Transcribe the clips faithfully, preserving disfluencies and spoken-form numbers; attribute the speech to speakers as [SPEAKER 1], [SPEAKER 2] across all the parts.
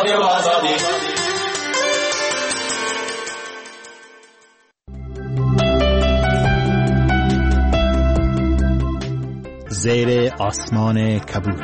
[SPEAKER 1] رادیو آزادی.
[SPEAKER 2] زیر آسمان کبود.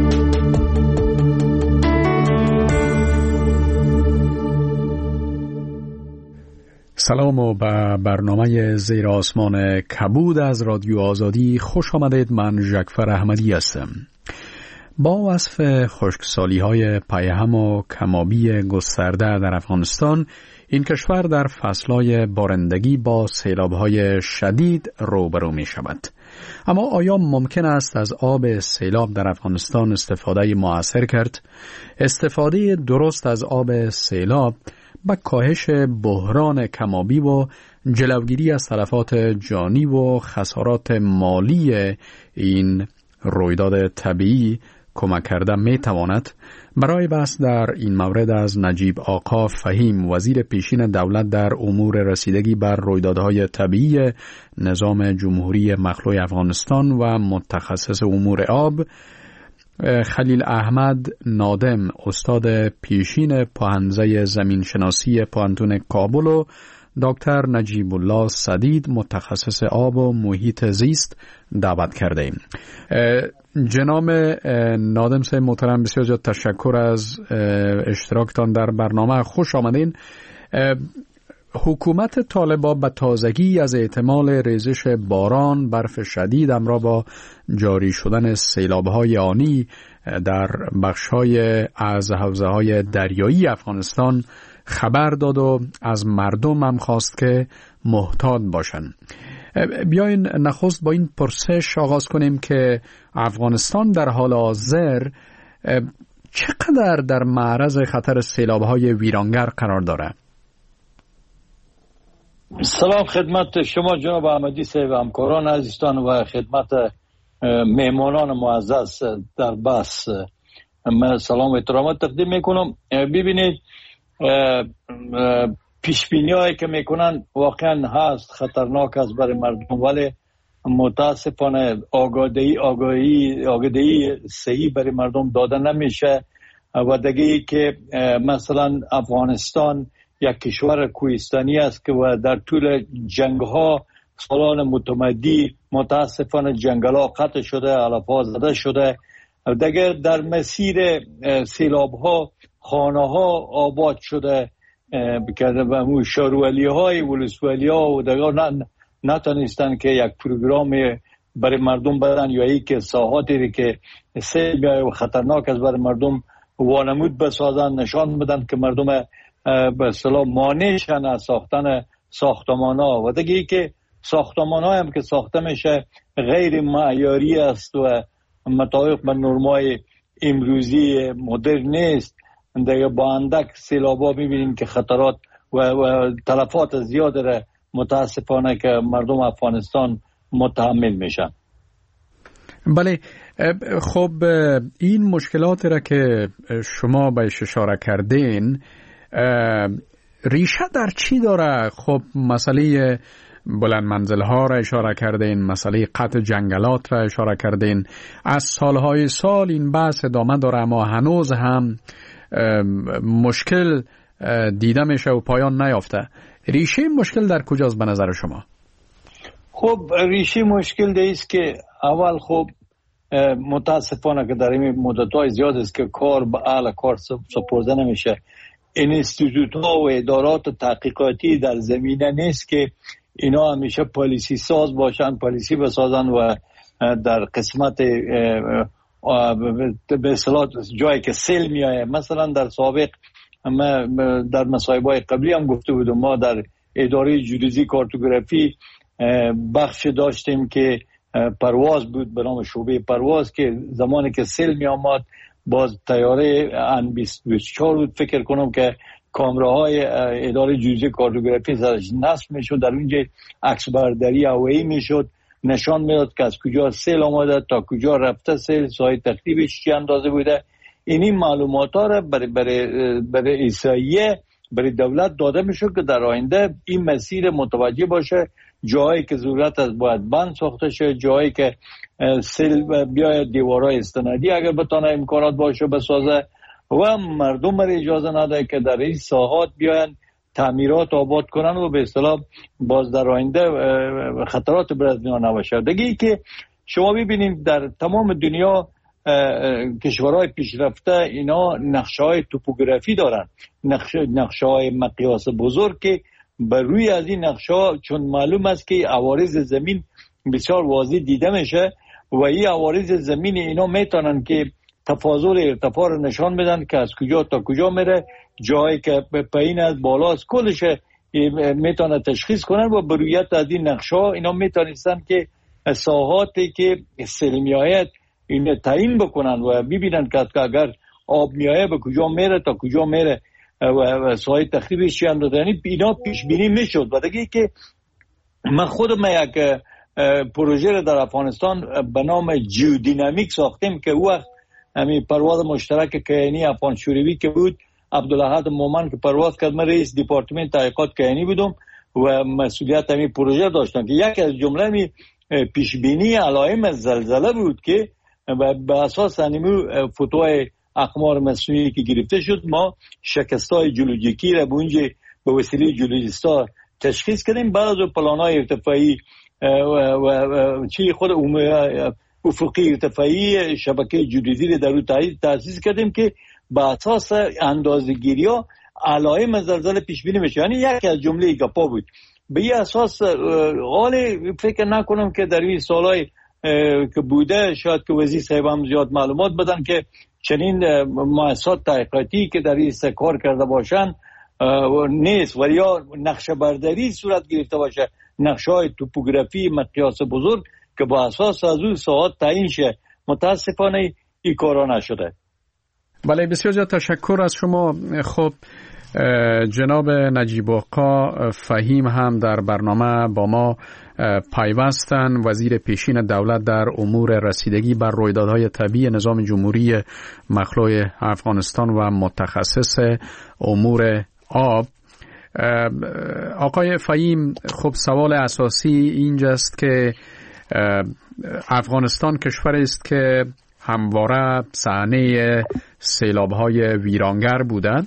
[SPEAKER 2] سلام و به برنامه زیر آسمان کبود از رادیو آزادی خوش آمدید. من ژکفر احمدی هستم. با وصف خشکسالی های پیهم و کمابی گسترده در افغانستان، این کشور در فصلهای بارندگی با سیلاب‌های شدید روبرو می شود. اما آیا ممکن است از آب سیلاب در افغانستان استفاده مؤثر کرد؟ استفاده درست از آب سیلاب به کاهش بحران کمابی و جلوگیری از تلفات جانی و خسارات مالی این رویداد طبیعی کمک کرده می تواند؟ برای بحث در این مورد از نجیب آقا فهیم، وزیر پیشین دولت در امور رسیدگی بر رویدادهای طبیعی نظام جمهوری مخلوع افغانستان و متخصص امور آب، خلیل احمد نادم، استاد پیشین پاهنزه زمینشناسی پوهنتون کابل و دکتر نجیب الله سدید، متخصص آب و محیط زیست دعوت کرده ایم. جناب نادم صاحب محترم، بسیار زیاد تشکر از اشتراکتان در برنامه. خوش آمدین. حکومت طالبان به تازگی از احتمال ریزش باران، برف شدید همراه با جاری شدن سیلاب‌های آنی در بخش‌های از حوزه‌های دریایی افغانستان خبر داد و از مردم هم خواست که محتاط باشند. بیاین نخست با این پرسش آغاز کنیم که افغانستان در حال حاضر چقدر در معرض خطر سیلاب‌های ویرانگر قرار دارد؟
[SPEAKER 3] سلام خدمت شما جناب احمدی صاحب، همکاران عزیزان و خدمت مهمانان معزز در بحث من سلام و احترامات تقدیم میکنم. ببینید، پیشبینی هایی که میکنن واقعا هست خطرناک است برای مردم، ولی متاسفانه آگاهی آگاهی آگاهی صحیح برای مردم داده نمیشه. و دیگه که مثلا افغانستان یک کشور کوهستانی است که و در طول جنگ ها سالان متمدی متاسفانه جنگل ها قطع شده، علف ها زده شده. دیگه در مسیر سیلاب ها خانه ها آباد شده بکرده و مو شارولی های ولسوالی ها و دیگه نتونستن که یک پروگرام برای مردم بدن یا ای که ساحاتی که سیل و خطرناک است برای مردم وانمود بسازن، نشان بدن که مردم به اصطلاح مانع شن از ساختن ساختمان ها. و دیگه ای که ساختمان ها هم که ساخته میشه غیر معیاری است و مطابق به نرمای امروزی مدرن نیست. دیگه با اندک سیلابا میبینیم که خطرات و, و تلفات زیاد را متاسفانه که مردم افغانستان متحمل میشن.
[SPEAKER 2] بله، خب این مشکلات را که شما بهش اشاره کردین ریشه در چی داره؟ خب مسئله بلند منزل ها را اشاره کردین، مسئله قطع جنگلات را اشاره کردین. از سالهای سال این بحث ادامه داره اما هنوز هم مشکل دیده میشه و پایان نیافته. ریشه مشکل در کجاست به نظر شما؟
[SPEAKER 3] خب ریشه مشکل دیست که اول خب متاسفانه که در این مدت‌های زیاد است که کار به اهل کار سپرده نمیشه. اینستیتوت ها و ادارات تحقیقاتی در زمینه نیست که اینا همیشه پالیسی ساز باشن، پالیسی بسازن و در قسمت به اصطلاح جایی که سیل میایه. مثلا در سابق ما در مصاحبه‌های قبلی هم گفته بودم، ما در اداره جیولوژی کارتوگرافی بخش داشتیم که پرواز بود به نام شعبه پرواز، که زمانی که سیل می آمد باز تیاره ان بیست و چهار بود فکر کنم که کامراهای اداره جیولوژی کارتوگرافی سرش نصب میشد، در اونجا عکس برداری هوایی میشد، نشان میداد که از کجا سیل آمده تا کجا رفته سیل، ساحه تخریبش چی اندازه بوده. اینی معلومات ها را برای برای برای ایساییه برای دولت داده میشه که در آینده این مسیر متوجه باشه، جایی که ضرورت است باید بند ساخته شه، جایی که سیل بیاید دیوارهای استنادی اگر بتانه امکانات باشه بسازه و مردم را اجازه نده که در این ساحات بیاین تعمیرات آباد کنن و به اصطلاح باز در آینده خطرات بر از میان نباشه. دیگه که شما ببینید در تمام دنیا کشورهای پیشرفته اینا نقشه‌های توپوگرافی دارن، نقشه‌های مقیاس بزرگ که بر روی از این نقشه‌ها چون معلوم است که عوارض زمین بسیار واضح دیده میشه و این عوارض زمین اینا میتونن که تفاضل ارتفاع رو نشان بدن که از کجا تا کجا میره، جایی که پایین از بالاست، کلش میتونه تشخیص کنن و بر روی از این نقشه‌ها اینا میتونستن که ساحاتی که سیل میآید این تعیین بکنن و ببینن که اگر آب میآید به کجا میره تا کجا میره و ساحه تخریبش چی اندازه. یعنی اینا پیش بینی میشد. و دیگه که من خودم یک پروژه رو در افغانستان به نام جیودینامیک ساختیم که او وقت همین پرواز مشترک کیانی افغان شوروی که بود، عبدالاحد مومن که پرواز کرد، من رئیس دیپارتمنت تحقیقات کیانی بودم و مسئولیت همین پروژه داشتم که یکی از جمله می پیش بینی علائم زلزله بود که به اساس انیمو فوتوهای اقمار مصنوعی که گرفته شد ما شکستای جیولوژیکی را به اونجا به وسیله جیولوژیستا تشخیص کردیم. بعد از پلان‌های ارتفاعی و چی خود افقی ارتفاعی شبکه جیولوژی در اون تأسیس کردیم که به اساس اندازه‌گیری‌ها علائم زلزله پیش بینی میشه. یعنی یکی از جمله گپا بود. به این اساس حال فکر نکنم که در این سالهای که بوده شاید که وزیر صاحب هم زیاد معلومات بدن که چنین مؤسسات تحقیقاتی که در این کار کرده باشن نیست و یا نقشه برداری صورت گرفته باشه، نقشه های توپوگرافی مقیاس بزرگ که با اساس از اون ساعات تعیین شه. متاسفانه این کارا نشده.
[SPEAKER 2] بله، بسیار زیاد تشکر از شما. خب جناب نجیب آقا فهیم هم در برنامه با ما پیوستن، وزیر پیشین دولت در امور رسیدگی بر رویدادهای طبیعی نظام جمهوری مخلوع افغانستان و متخصص امور آب. آقای فهیم، خب سوال اساسی اینجاست که افغانستان کشوری است که همواره صحنه سیلاب‌های ویرانگر بودند.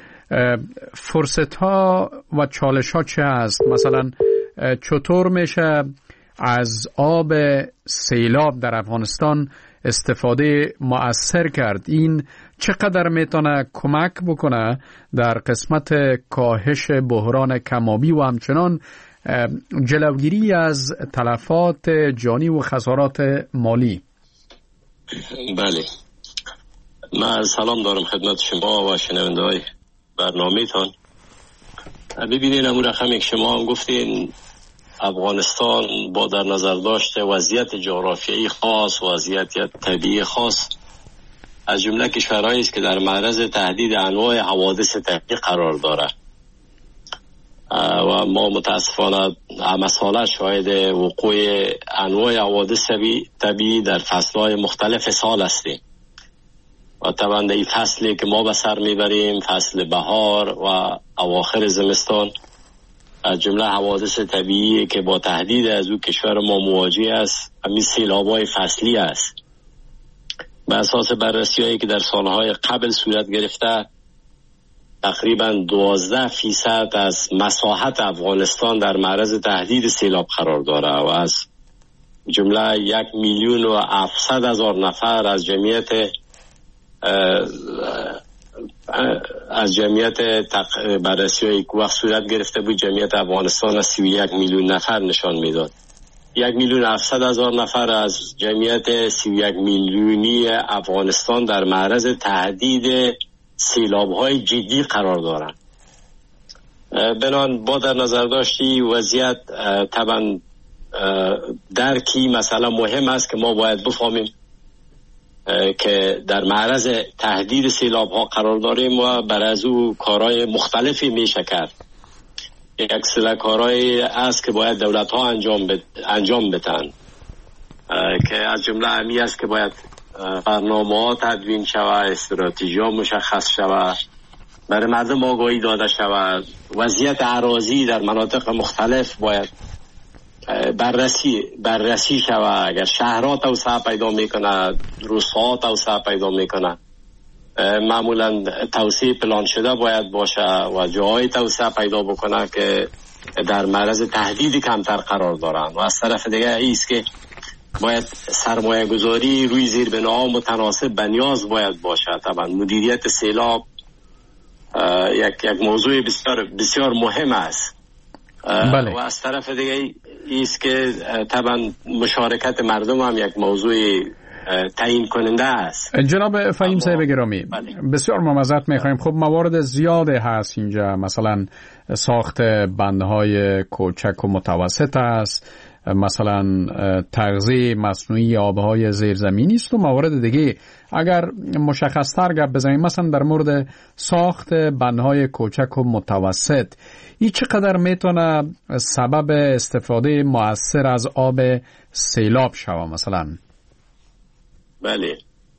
[SPEAKER 2] فرصت‌ها و چالش‌ها چه هست؟ مثلا چطور میشه از آب سیلاب در افغانستان استفاده مؤثر کرد؟ این چقدر میتونه کمک بکنه در قسمت کاهش بحران کم‌آبی و همچنان جلوگیری از تلفات جانی و خسارات مالی؟
[SPEAKER 1] بله، من سلام دارم خدمت شما و شنونده های برنامه تان. ببینین امور رقمی که شما هم گفتین، افغانستان با در نظر داشته وضعیت جغرافیایی خاص، وضعیت طبیعی خاص، از جمله کشورهایی است که در معرض تهدید انواع حوادث طبیعی قرار داره و ما متاسفانه مسئله شاهد وقوع انواع حوادث طبیعی در فصلهای مختلف سال هستیم و طبعا در این فصلی که ما به سر میبریم، فصل بهار و اواخر زمستان، از جمله حوادث طبیعی که با تهدید از او کشور ما مواجه است همین سیلاب‌های فصلی است. به اساس بررسی‌هایی که در سالهای قبل صورت گرفته، تقریبا دوازده فیصد از مساحت افغانستان در معرض تهدید سیلاب قرار داره و از جمله یک میلیون و هفتصد هزار نفر از جمعیت از جمعیت بررسی‌هایی که وقت صورت گرفته بود جمعیت افغانستان از سی و یک میلیون نفر نشان میداد. یک میلیون هفتصد هزار نفر از جمعیت سی و یک میلیونی افغانستان در معرض تهدید سیلاب‌های جدی قرار دارند. بنان با در نظر داشتی وضعیت طبعا درکی مسئله مهم است که ما باید بفهمیم که در معرض تهدید سیلاب‌ها قرار داریم و بر از او کارهای مختلفی میشه کرد. یک سری کارهایی است که باید دولت‌ها انجام بد... انجام بدن که از جمله همی است که باید برنامه‌ها تدوین شود، استراتژی‌ها مشخص شود، برای مردم آگاهی داده شود، وضعیت اراضی در مناطق مختلف باید بررسی بررسی شود. اگر شهرها توسعه پیدا میکنه، روستاها توسعه پیدا میکنه، معمولا توسعه پلان شده باید باشه و جاهای توسعه پیدا بکنه که در معرض تهدید کمتر قرار دارن و از طرف دیگه ایست که باید سرمایه گذاری روی زیربناها متناسب به نیاز باید باشه. طبعا مدیریت سیلاب یک یک موضوع بسیار بسیار مهم است.
[SPEAKER 2] بله.
[SPEAKER 1] و از طرف دیگه ایست که طبعا مشارکت مردم هم یک موضوع تعیین کننده است.
[SPEAKER 2] جناب فهیم صاحب گرامی، بله. بسیار ممزت میخوایم. خب موارد زیاده هست اینجا، مثلا ساخت بندهای کوچک و متوسط است، مثلا تغذیه مصنوعی آبهای زیرزمینی است و موارد دیگه. اگر مشخص‌تر گپ بزنیم مثلا در مورد ساخت بندهای کوچک و متوسط، این چقدر میتونه سبب استفاده مؤثر از آب سیلاب شود مثلا؟
[SPEAKER 1] بله،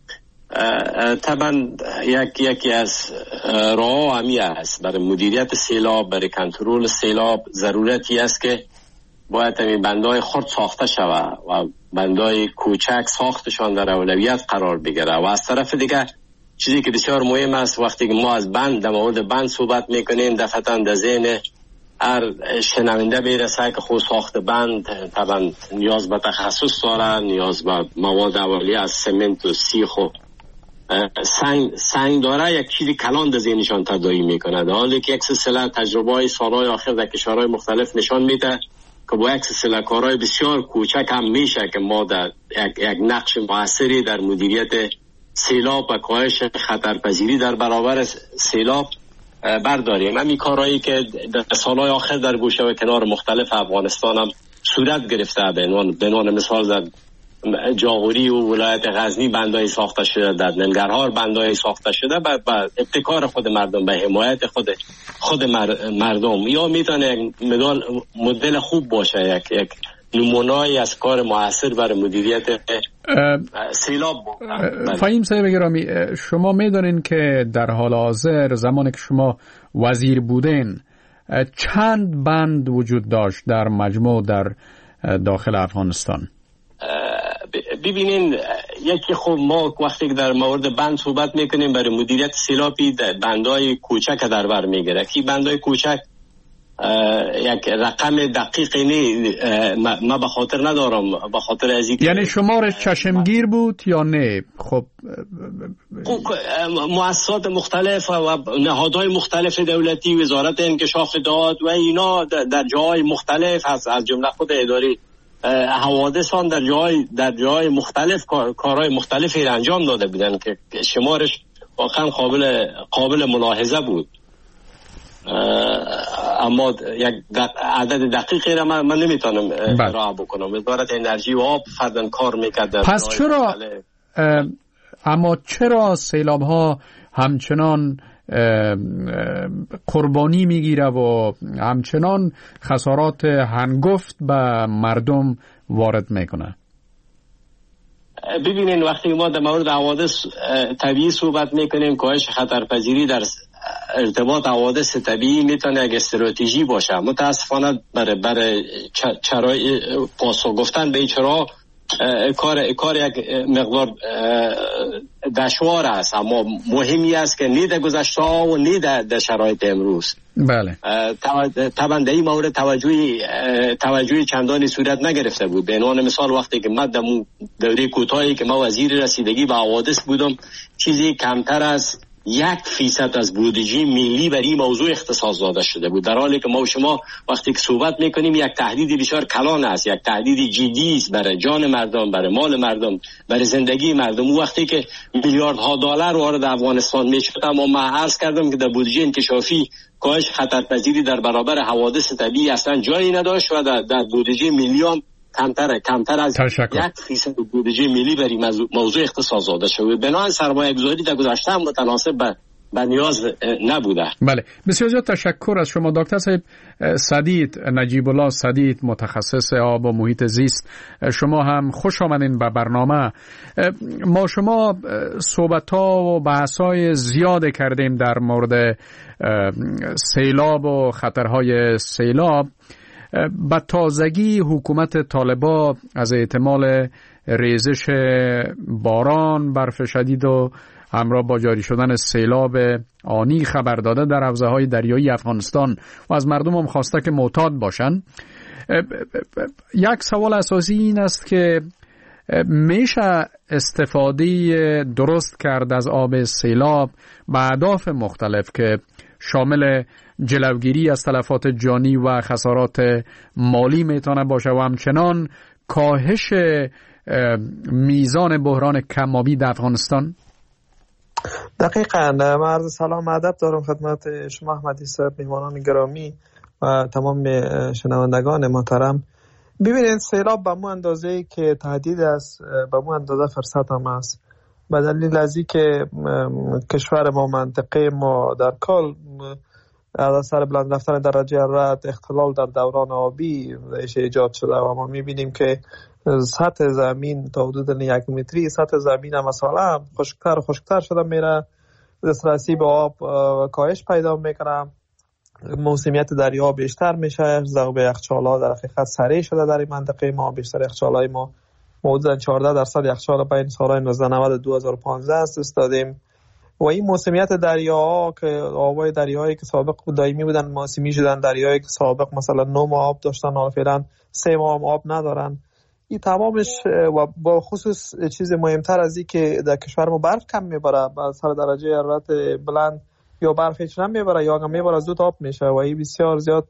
[SPEAKER 1] طبعا یک یکی از راه همی است برای مدیریت سیلاب، برای کنترل سیلاب ضرورتی است که باید همین بندهای خرد ساخته شود و بندهای کوچک ساختشان در اولویت قرار بگیره. و از طرف دیگه چیزی که بسیار مهم است، وقتی که ما از بند در مورد بند صحبت میکنیم، دفعتا در ذهن هر شنونده میرسه که خود ساخت بند طبعا نیاز به تخصص داره، نیاز به مواد اولیه از سمنت و سیخ و سنگ سنگ داره، یک چیزی کلان در ذهنشان تداعی میکنه، در حالی که یک سلسله تجربه های سالهای آخر در کشورهای مختلف نشان میده که با یک سلسله کارهای بسیار کوچک هم میشه که ما در یک, یک نقش موثری در مدیریت سیلاب و کاهش خطرپذیری در برابر سیلاب برداریم. همین کارهایی که در سالهای آخر در گوشه و کنار مختلف افغانستان هم صورت گرفته، به عنوان مثال در جاغوری و ولایت غزنی بندهای ساخته شده، در ننگرهار بندهای ساخته شده با ابتکار خود مردم، به حمایت خود خود مردم. یا میتونه مدل مدل خوب باشه، یک یک نمونه‌ای از کار موثر برای مدیریت سیلاب.
[SPEAKER 2] فهیم صاحب گرامی، شما میدونین که در حال حاضر زمانی که شما وزیر بودین چند بند وجود داشت در مجموع در داخل افغانستان؟
[SPEAKER 1] ببینین، یکی خب ما وقتی که در مورد بند صحبت میکنیم برای مدیریت سیلابی بندهای کوچک در بر میگیره که بندهای کوچک یک رقم دقیقی نه، ما به خاطر ندارم، به خاطر از اینکه
[SPEAKER 2] یعنی شمارش چشمگیر بود یا نه؟ خب
[SPEAKER 1] مؤسسات مختلف و نهادهای مختلف دولتی، وزارت انکشاف داد و اینا در جاهای مختلف هست، از جمله خود اداره حوادثان در جای در جای مختلف کار، کارهای مختلفی انجام داده بودن که شمارش واقعا قابل قابل ملاحظه بود. اما یک عدد دقیقی را من, من نمیتونم ارائه بکنم. وزارت انرژی و آب فرداً کار میکرد.
[SPEAKER 2] پس چرا اما چرا سیلاب ها همچنان قربانی میگیره و همچنان خسارات هنگفت به مردم وارد میکنه؟
[SPEAKER 1] ببینین، وقتی ما در مورد حوادث طبیعی صحبت میکنیم، کاهش خطرپذیری در ارتباط حوادث طبیعی میتونه یک استراتژی باشه. متاسفانه برای برای چرای پاسخ گفتن به این چرا کار کار یک مقدار دشوار است، اما مهمی است که نه در گذشته و نه در, در شرایط امروز.
[SPEAKER 2] بله.
[SPEAKER 1] طبعا در این مورد توجهی توجهی چندانی صورت نگرفته بود. به عنوان مثال وقتی که من در دوره کوتاهی که ما وزیر رسیدگی به حوادث بودم، چیزی کمتر از یک فیصد از بودجه ملی برای این موضوع اختصاص داده شده بود، در حالی که ما و شما وقتی که صحبت میکنیم یک تهدید بسیار کلان است، یک تهدید جدی است برای جان مردم، برای مال مردم، برای زندگی مردم. وقتی که میلیاردها دلار وارد افغانستان میشد، اما من عرض کردم که در بودجه انکشافی کاهش خطرپذیری در برابر حوادث طبیعی اصلا جایی نداشت و در, در بودجه میلیون کمتر کمتر از
[SPEAKER 2] تشکر.
[SPEAKER 1] یک فیصد بودجه ملی برای موضوع اختصاص داده شده. بنابراین سرمایه‌گذاری در گذشته هم متناسب به به نیاز نبوده.
[SPEAKER 2] بله، بسیار زیاد تشکر از شما دکتر صاحب. سدید نجیب الله سدید، متخصص آب و محیط زیست، شما هم خوش آمدین به برنامه. ما شما صحبت‌ها و بحث‌های زیاد کردیم در مورد سیلاب و خطرهای سیلاب. با تازگی حکومت طالبان از احتمال ریزش باران، برف شدید و همراه با جاری شدن سیلاب آنی خبر داده در حوزه‌های دریایی افغانستان و از مردم هم خواسته که معتاد باشن. یک سوال اساسی این است که میشه استفاده درست کرد از آب سیلاب به اهداف مختلف که شامل جلوگیری از تلفات جانی و خسارات مالی میتونه باشه و همچنان کاهش میزان بحران کم‌آبی در افغانستان؟
[SPEAKER 4] دقیقاً. عرض سلام ادب دارم خدمت شما احمدی صاحب، میهمانان گرامی و تمام شنوندگان محترم. ببینید، سیلاب به مو اندازه‌ای که تهدید است، به مو اندازه فرصت هم است. به دلیل از اینکه کشور ما، منطقه ما در کل از سر بلند رفتن درجه حرارت، اختلال در دوران آبی ایجاد شده و ما می‌بینیم که سطح زمین تا حدود یک متری سطح زمین هم مثلا خشکتر خشکتر شده میره، دسترسی به آب کاهش پیدا میکنه، موسمیت دریا بیشتر میشه، ذوب یخچال‌ها در حقیقت سریع شده در این منطقه ما. بیشتر یخچال‌های ما حدود چهارده درصد یخچال بین سال‌های نوزده نود و دو هزار و پانزده است دادیم. و این موسمیت دریاها که آبای دریایی که سابق دائمی بودن موسمی شدن، دریایی که سابق مثلا نه ماه آب داشتن حالا فعلا سه ماه هم آب ندارن. این تمامش و با خصوص چیز مهمتر از این که در کشور ما برف کم میبره، با سر درجه حرارت بلند یا برف هیچ نمیبره یا هم میبره زود آب میشه و این بسیار زیاد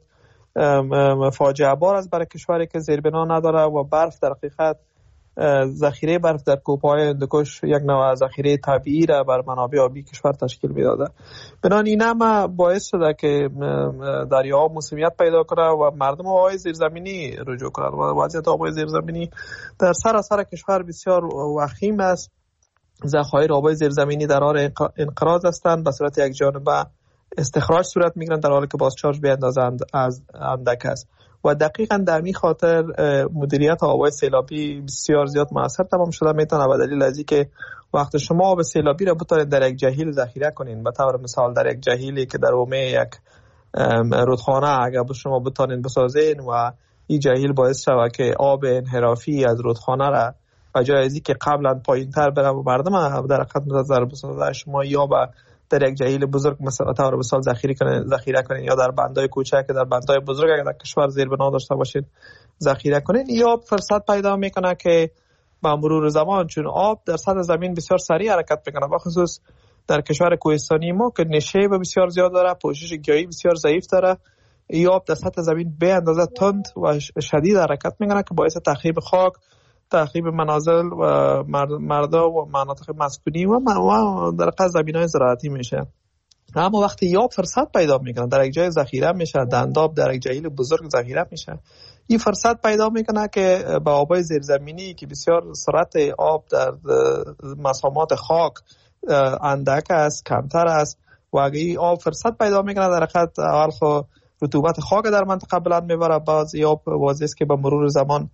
[SPEAKER 4] فاجعه بار است برای کشوری که زیربنا نداره و برف در حقیقت ذخیره برف در کوههای هندوکش یک نوع ذخیره طبیعی را بر منابع آبی کشور تشکیل میداده. بنابراین این هم باعث شده که دریاها موسمیت پیدا کنه و مردم آبهای زیرزمینی رجوع کنند و وضعیت آبهای زیرزمینی در سراسر کشور بسیار وخیم است. ذخایر آبهای زیرزمینی در حال انقراض هستند، به صورت یک جانبه استخراج صورت میگیرند در حالی که بازچارج به اندازه از اندک است و دقیقاً در این خاطر مدیریت آب‌های سیلابی بسیار زیاد موثر تمام شده میتونه به دلیل از اینکه وقت شما آب سیلابی را بتونید در یک جهیل ذخیره کنین، به طور مثال در یک جهیلی که در حومه یک رودخانه اگر شما بتونید بسازین و این جهیل باعث شود که آب انحرافی از رودخانه را به جای از اینکه قبلا پایین‌تر بره و مردم در حقیقت متضرر بسازه، شما یا با در یک جهیل بزرگ مثلا طور مثال ذخیره کنین ذخیره کنین یا در بندای کوچک در بندای بزرگ اگر در کشور زیربنا داشته باشید ذخیره کنین، یا فرصت پیدا میکنه که با مرور زمان چون آب در سطح زمین بسیار سریع حرکت میکنه، به خصوص در کشور کوهستانی ما که نشیب بسیار زیاد داره، پوشش گیاهی بسیار ضعیف داره، این آب در سطح زمین به اندازه تند و شدید حرکت میکنه که باعث تخریب خاک، تخریب منازل و مردا و مناطق مسکونی و در قضا زمین‌های زراعتی میشه. اما وقتی یاب فرصت پیدا میکنه در یک جای ذخیره میشه، دنداب در یک جهیل بزرگ ذخیره میشه، این فرصت پیدا میکنه که با آبای زیرزمینی که بسیار سرعت آب در مسامات خاک اندک است، کمتر است و اگه این آب فرصت پیدا میکنه در حقیقت اول خو رطوبت خاک در منطقه بلند میبره، بعض آب واضح است که با مرور زمان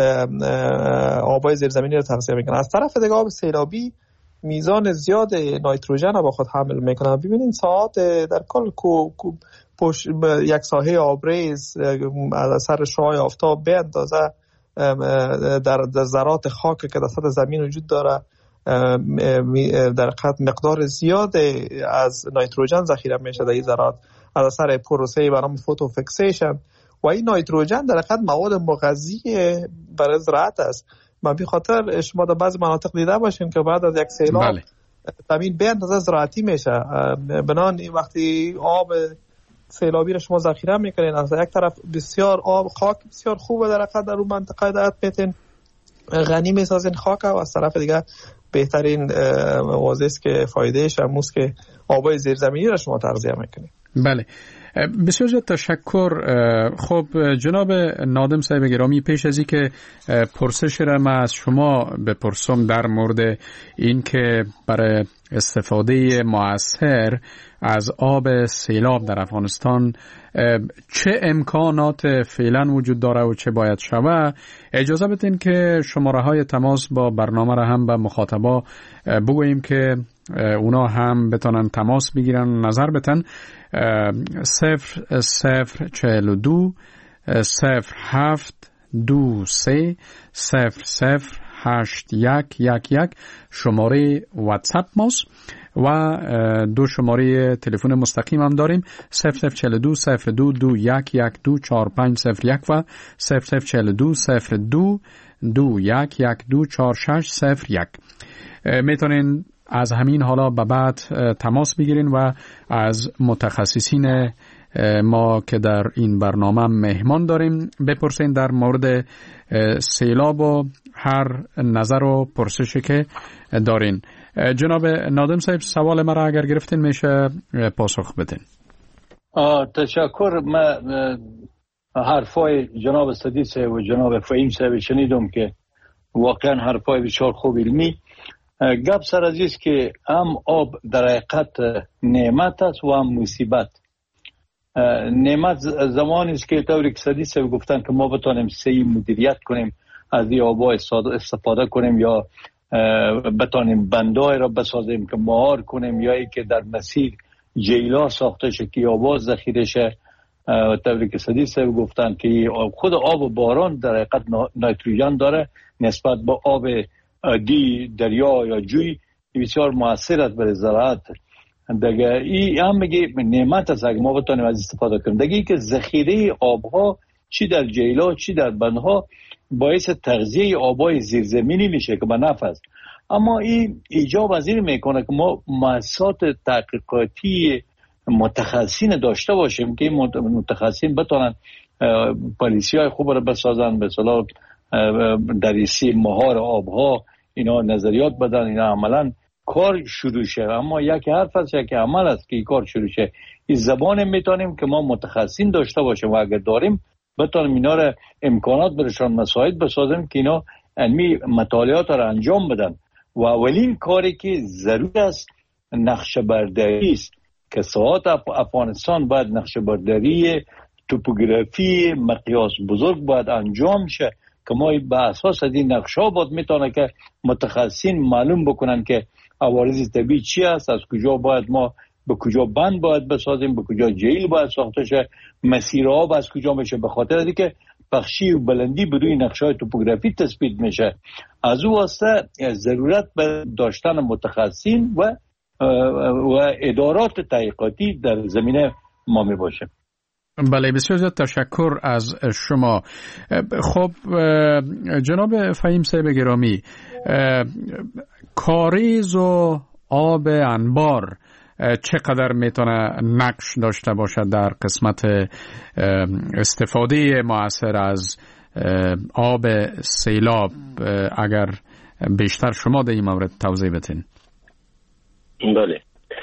[SPEAKER 4] آبای زیرزمینی رو تغذیه میکنه. از طرف دیگه آب سیلابی میزان زیاد نیتروژن رو با خود حمل میکنه. ببینید ساعات در کل کو, کو پوش یک ساحه آبریز از اثر شعاع آفتاب به اندازه در ذرات خاک که در سطح زمین وجود داره در حقیقت مقدار زیاد از نیتروژن ذخیره میشه در این ذرات از اثر پروسه به نام فوتوفیکسیشن و این نیتروژن در حقیقت مواد مغذی برای زراعت است. من به خاطر شما در بعض مناطق دیده باشین که بعد از یک سیلاب بله. زمین به اندازه زراعتی میشه، بنان وقتی آب سیلابی رو شما ذخیره میکنین از یک طرف بسیار آب خاک بسیار خوبه در حقیقت در اون منطقه دایت میتین غنی میسازین خاک و از طرف دیگه بهترین واضح است که فایدهش هم است که آبای زیرزمینی رو شما تغذیه میکنین.
[SPEAKER 2] بله بسیار زیاد تشکر. خب جناب نادم صاحب گرامی، پیش از این که پرسش را من از شما بپرسم در مورد این که برای استفاده مؤثر از آب سیلاب در افغانستان چه امکانات فعلا وجود داره و چه باید شود، اجازه بدین که شماره های تماس با برنامه را هم به مخاطبا بگوییم که اونا هم بتونن تماس بگیرن، نظر بتن. صفر صفر چهل و دو صفر هفت دو سه صفر صفر هشت یک یک یک شماره واتساپ ماست و دو شماره تلفن مستقیم هم داریم صفر صفر چهل و دو صفر دو دو یک یک دو چهار پنج صفر یک و صفر صفر چهل و دو صفر دو دو یک یک دو چهار شش صفر یک. میتونین از همین حالا به بعد تماس بگیرین و از متخصصین ما که در این برنامه مهمان داریم بپرسین در مورد سیلاب و هر نظر و پرسشی که دارین. جناب نادم صاحب سوال مرا اگر گرفتین میشه پاسخ بدین.
[SPEAKER 3] تشکر. من حرفای جناب صدیق صاحب و جناب فهیم صاحب شنیدم که واقعا حرفای بسیار خوب علمی. گپ سر از است که هم آب در حقیقت نعمت است و هم مصیبت. نعمت زمانی است که طوری که صدیق صاحب گفتن که ما بتانیم صحیح مدیریت کنیم، از این آبا استفاده کنیم یا بتانیم بندای را بسازیم که مهار کنیم یا ای که در مسیر جیلا ساخته شه که آبا ذخیره شه. طوری که صدیق صاحب گفتن که خود آب و باران در حقیقت نیتروژن داره نسبت به آب دی دریا یا جوی بسیار موثر است برای زراعت. دیگه این هم میگه نعمت است اگه ما بتونیم از استفاده کنیم. دیگه ای که ذخیره آبها چی در جیلا چی در بندها باعث تغذیه آبای زیرزمینی میشه که به نفع است. اما این ایجاب از این میکنه که ما مؤسسات تحقیقاتی متخصصین داشته باشیم که متخصصین بتونن پالیسی های خوب رو بسازن، به اصطلاح دریسی مهار آبها اینا نظریات بدن، اینا عملا کار شروع شه. اما یک حرف است یک عمل است که این کار شروع شه. این زبان میتونیم که ما متخصصین داشته باشیم و اگر داریم بتونیم اینا را امکانات برشان مساعد بسازیم که اینا علمی مطالعات را انجام بدن. و اولین کاری که ضرور است نقشه برداری است که ساعت افغانستان باید نقشه برداری توپوگرافی مقیاس بزرگ باید انجام شه که ما به اساس این نقشه ها باید میتونه که متخصصین معلوم بکنن که عوارض طبیعی چی است، از کجا باید ما به کجا بند باید بسازیم، به کجا جیل باید ساخته شه، مسیر آب از کجا میشه. به خاطر اینکه که پخشی و بلندی به روی نقشه های توپوگرافی تثبیت میشه. از او واسطه ضرورت به داشتن متخصصین و و ادارات تحقیقاتی در زمینه ما می باشه.
[SPEAKER 2] بله، بسیار زیاد تشکر از شما. خب جناب فهیم صاحب گرامی، کاریز و آب انبار چقدر میتونه نقش داشته باشه در قسمت استفاده مؤثر از آب سیلاب؟ اگر بیشتر شما در این مورد توضیح بدین.
[SPEAKER 1] بله،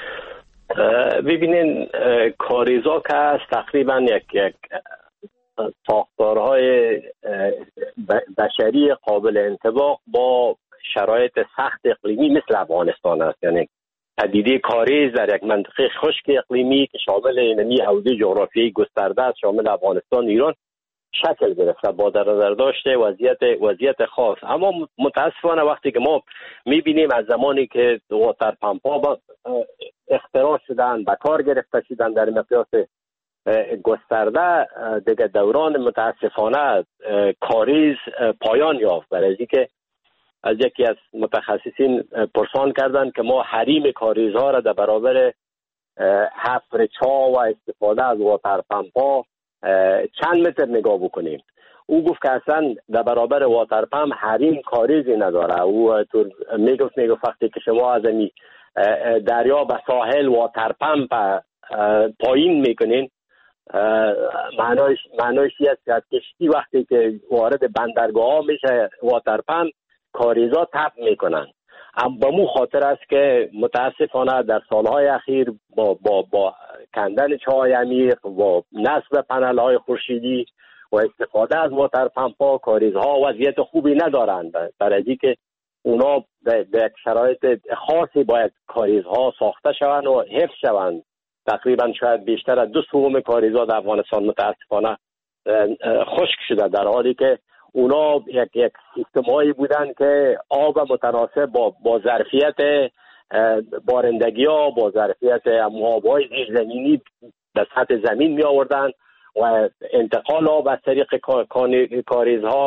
[SPEAKER 1] ببینین کاریزا که هست تقریبا یک یک ساختارهای بشری قابل انطباق با شرایط سخت اقلیمی مثل افغانستان است. یعنی پدیده کاریز در یک منطقه خشک اقلیمی که شامل اینمی حوزه جغرافیایی گسترده است، شامل افغانستان ایران شکل گرفته با در نظر داشته وضعیت وضعیت خاص. اما متاسفانه وقتی که ما میبینیم از زمانی که واتر پمپ ها اختراع شدن به کار گرفته شدن در مقیاس گسترده، دیگه دوران متاسفانه کاریز پایان یافت. برای اینکه از یکی از متخصصین پرسان کردند که ما حریم کاریزها را در برابر حفر چا و استفاده از واتر پمپ ها چند متر نگاه بکنیم. او گفت که اصلا در برابر واتر پمپ حریم کاریزی نداره. او میگفت میگفت وقتی که شما از این دریا به ساحل واتر پمپ پایین میکنین، معناش معناش است که کشتی وقتی که وارد بندرگاه ها میشه واتر پمپ کاریزا تپ میکنن. اما به مو خاطر است که متاسفانه در سالهای اخیر با با با کندن چاهای عمیق و نصب پنل های خورشیدی و استفاده از واتر پمپ ها کاریزها وضعیت خوبی ندارند. برای اینکه اونا به یک شرایط خاصی باید کاریزها ساخته شوند و حفظ شوند. تقریبا شاید بیشتر از دو سوم کاریزها در افغانستان متاسفانه خشک شده، در حالی که اونا یک یک سیستمایی بودن که آب متناسب با با ظرفیت بارندگی ها، با ظرفیت آبهای زیرزمینی به سطح زمین می آوردن و انتقال آب از طریق کاریزها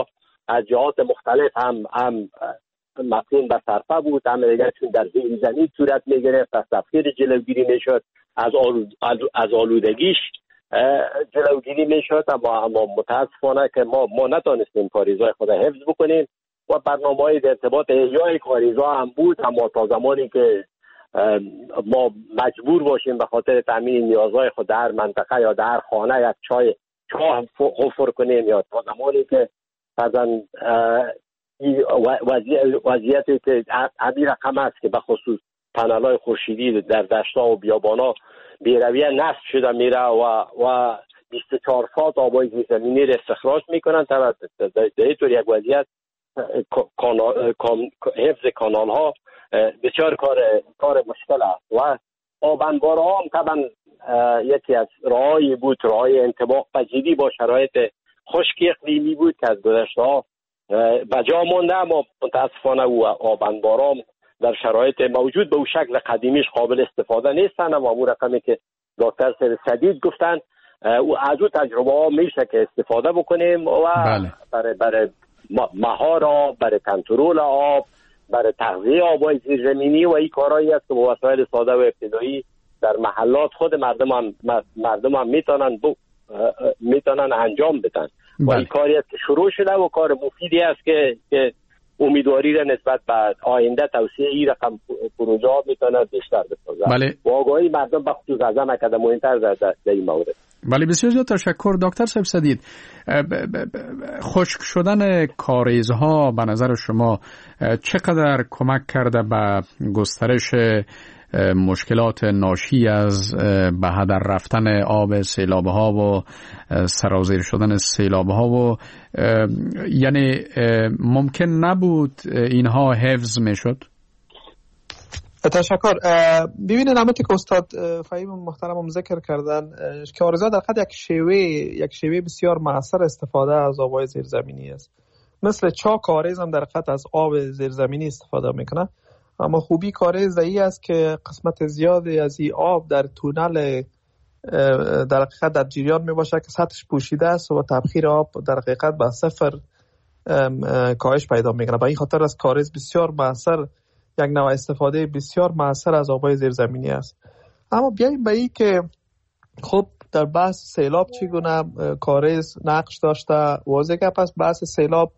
[SPEAKER 1] از جهات مختلف هم هم مقرون به صرفه بود، هم دیگر چون در زیرزمین صورت میگرفت از تبخیر جلوگیری میشد، از آلود از آلودگیش جلوگیری میشد. اما اما متاسفانه که ما ما نتونستیم کاریزای خود حفظ بکنیم و برنامه‌های در ارتباط احیای کاریزا هم بود، اما تا زمانی که ما مجبور باشیم به خاطر تامین نیازهای خود در منطقه یا در خانه یک چای چاه حفر کنیم، یا تا زمانی که مثلا وضعیتی که همین رقم است که به خصوص پنل‌های خورشیدی در دشت‌ها و بیابان‌ها بی‌رویه نصب شده میره و و بیست و چهار ساعت آبای زیرزمینی را استخراج میکنن. در اینطور یک وضعیت حفظ کانال ها بسیار کار کار مشکل است و آب انبارها هم طبعا یکی از راهی بود، راه انطباق پذیری با شرایط خشکی اقلیمی بود که از گذشته ها بجا مونده، اما متاسفانه او آب انبارها در شرایط موجود به او شکل قدیمیش قابل استفاده نیستن. و امور رقمی که دکتر سدید گفتن او از او تجربه ها میشه که استفاده بکنیم و بله. برای برای مهار آب، برای کنترل آب، برای تغذیه آبای زیرزمینی و این کارهایی است که با وسایل ساده و ابتدایی در محلات خود مردم هم مردم هم میتونن ب... میتونن انجام بدن. بله. و این کاری است که شروع شده و کار مفیدی است که که امیدواری را نسبت به آینده توسعه این رقم پروژه ها میتونه بیشتر بسازه. بله. و آگاهی مردم به خصوص از هم اکده مهمتر در, در این مورد.
[SPEAKER 2] بله بسیار زیاد تشکر دکتر صاحب سدید. خشک شدن کاریزها به نظر شما چقدر کمک کرده به گسترش مشکلات ناشی از به هدر رفتن آب سیلاب‌ها و سرازیر شدن سیلاب‌ها و یعنی ممکن نبود اینها حفظ میشد؟
[SPEAKER 4] تشکر. ببینید همونطور که استاد فهیم محترمم ذکر کردن، کاریزها در حد یک شیوه یک شیوه بسیار مؤثر استفاده از آب‌های زیرزمینی است. مثل چا کاریز هم در حد از آب زیرزمینی استفاده میکنه، اما خوبی کاریز ای است که قسمت زیادی از این آب در تونل در حقیقت در جریان می باشه که سطحش پوشیده است و تبخیر آب در حقیقت به صفر کاهش پیدا میکنه. به این خاطر از کاریز بسیار مؤثر، یک نوع استفاده بسیار مؤثر از آبای زیرزمینی است. اما بیاییم به این که خب در بحث سیلاب چگونه کاریز نقش داشته. واضح گپ است بحث سیلاب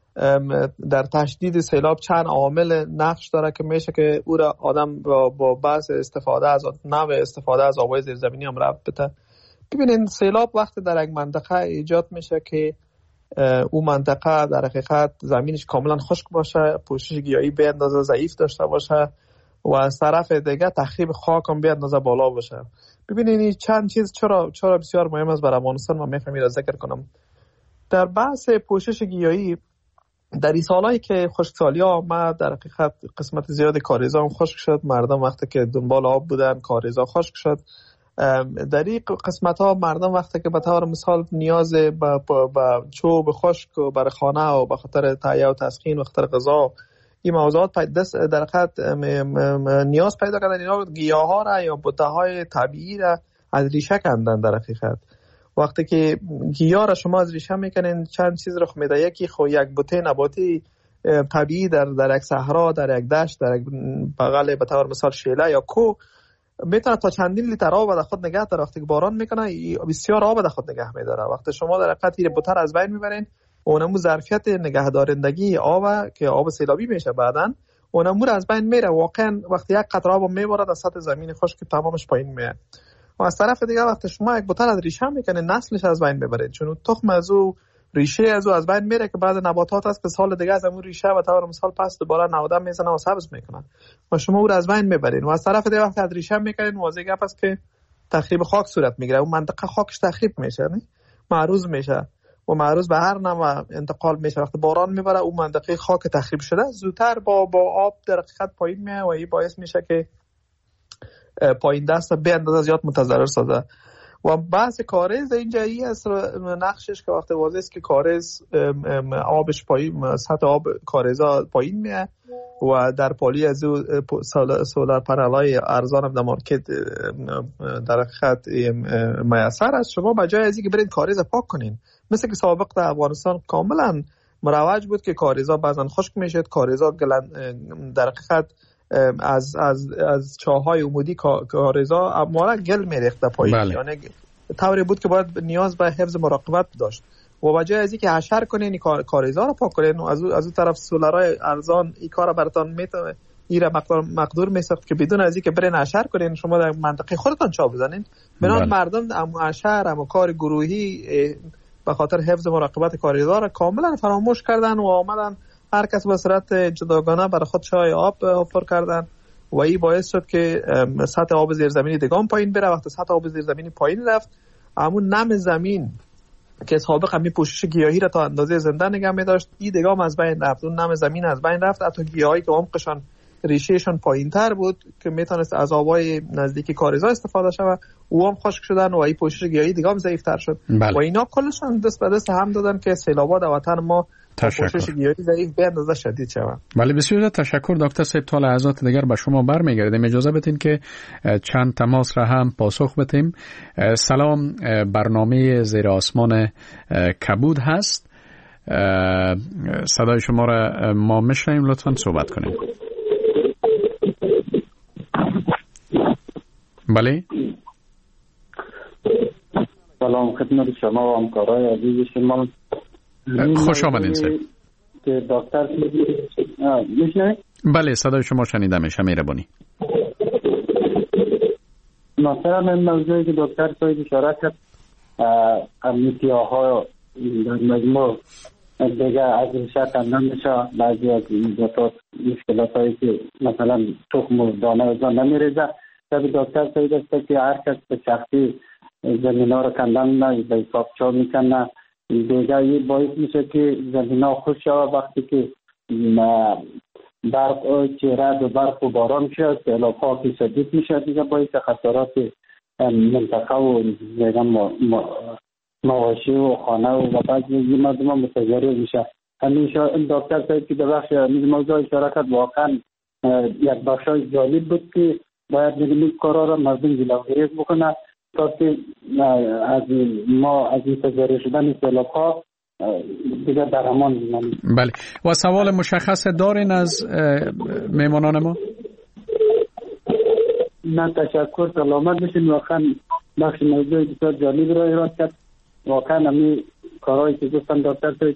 [SPEAKER 4] در تشدید سیلاب چند عامل نقش داره که میشه که او را آدم با, با بحث استفاده از نوع استفاده از آبای زیرزمینی هم ربط بده. ببینید سیلاب وقتی در یک منطقه ایجاد میشه که او منطقه در حقیقت زمینش کاملا خشک باشه، پوشش گیاهی به اندازه ضعیف داشته باشه و از طرف دیگه تخریب خاک هم به اندازه بالا باشه. ببینید چند چیز چرا چرا بسیار مهم است برای افغانستان و میخوام این را ذکر کنم. در بحث پوشش گیاهی در این سالایی که خشکسالی ها آمد در حقیقت قسمت زیاد کاریزا هم خشک شد، مردم وقتی که دنبال آب بودن کاریزا خشک شد. در این قسمت ها مردم وقتی که به طور مثال نیاز به چوب خشک و برای خانه و به خاطر تهیه و تسخین و خاطر غذا این موضوعات دست در حقیقت نیاز پیدا کردن، اینا گیاه ها را یا بوته های طبیعی را از ریشه کندن. در حقیقت وقتی که گیاه را شما از ریشه میکنین چند چیز رخ میده. یکی خو یک بوته نباتی طبیعی در در یک صحرا، در یک دشت، در یک بغل به طور مثال شیله یا کو میتونه تا چندین لیتر آب در خود نگه داره. وقتی که باران میکنه بسیار آب در خود نگه میداره. وقتی شما در حقیقت این بوته از بین میبرین، اونمو ظرفیت نگهدارندگی آب که آب سیلابی میشه بعدن اونمو از بین میره. واقعا وقتی یک قطره آب میباره از سطح زمین خشک تمامش پایین میاد. و از طرف دیگه وقتی شما یک بوته از ریشه میکنه نسلش از بین ببرید، چون تخم از او ریشه از او از بین میره که بعد نباتات هست که سال دیگه از اون ریشه به طور مثال پس دوباره نودم میزنه و سبز میکنن و شما او از بین میبرین. و از طرف دیگه وقتی از ریشه میکنین واضح گپ است که تخریب خاک صورت میگیره. اون منطقه خاکش تخریب میشه، نه معروض میشه و معروض به هر نوع انتقال میشه. وقتی باران میبره اون منطقه خاک تخریب شده زودتر با با آب در حقیقت پایین میاد و این باعث میشه که پایین دست به اندازه زیاد متضرر سازه. و بحث کاریز اینجا ای است نقشش که وقتی واضح است که کاریز آبش پایین، سطح آب کاریزا پایین میاد و در پالی از سولار پنل‌های ارزان در مارکت در خط میسر است. شما بجای از اینکه برید کاریز پاک کنین مثل که سابق در افغانستان کاملا مروج بود که کاریزا بعضا خشک میشد، کاریزا در حقیقت از از از چاهای عمودی کاریزا مالا گل میریخت پایین. بله. یعنی طوری بود که باید نیاز به حفظ مراقبت داشت و بجای از اینکه حشر کنین کاریزا رو پاک کنین، از از اون طرف سولارای ارزان این کارو براتون میتونه ایره مقدار مقدور میساخت که بدون از اینکه برین حشر کنین شما در منطقه خودتون چا بزنین. بنابراین مردم ام حشر ام کار گروهی به خاطر حفظ مراقبت کاریزا را کاملا فراموش کردن و آمدن هر کس به صورت جداگانه برای خود چای آب پر کردن و این باعث شد که سطح آب زیرزمینی دیگه پایین بره. وقتی سطح آب زیرزمینی پایین رفت، همون نم زمین که سابق همی پوشش گیاهی را تا اندازه زنده نگه می داشت، این دیگه هم از بین رفت. اون نم زمین از بین رفت. حتی گیاهایی که عمقشان ریشهشان پایین تر بود که میتونست از آبای نزدیکی کاریزا استفاده شود، او هم خشک شدن و این پوشش گیاهی دیگه هم ضعیف تر شد. بله. و اینا کلشان دست به دست هم دادن که سیلابات وطن ما پوشش گیاهی ضعیف به اندازه شدید شود.
[SPEAKER 2] بله بسیار تشکر دکتر صاحب. تا لحظات دیگر به شما برمیگردیم. اجازه بدین که چند تماس را هم پاسخ بدیم. سلام، برنامه زیر آسمان کبود هست. صدای شما را ما میشنویم، لطفاً صحبت کنیم. بله.
[SPEAKER 5] سلام خدمت شما و همکارای عزیز شما.
[SPEAKER 2] خوش آمدین سر.
[SPEAKER 5] که دکتر میشنوید؟
[SPEAKER 2] بله صدای شما شنیده میشه، مهربانی.
[SPEAKER 5] مثلا این موضوعی که دکتر صاحب اشاره کرد، امنیتی‌ها در مجموع دیگه از ریشه کندن میشه. بعضی از مشکلات هایی که مثلا تخم و دانه از آن نمیریزه، تبی دکتر صاحب است که هر کس به شخصی زمین ها رو کندن نه به حساب چا میکنه، دیگه یه باعث میشه که زمین ها خوش شود. وقتی که برق چه رد و برق و باران شد سیلاب ها که شدید میشه، دیگه باعث خسارات منطقه و مواشی و خانه و بعضی مردم ها متضرر میشه. همیشه این دکتر صاحب که در بخش موضوع اشاره کرد، واقعا یک بخشای جالب بود که باید این کارا را مردم جلوگیری بکنه تا که از ما از این تضرر شدن سیلاب ها دیگر در امان بمانیم.
[SPEAKER 2] بله. و سوال مشخص دارین از میمانان ما؟
[SPEAKER 5] نه تشکر، سلامت بشین. واقعا بخش موضوع بسیار جالب را ایراد کرد. واقعا همی کارهایی که گفتن دکتر صاحب.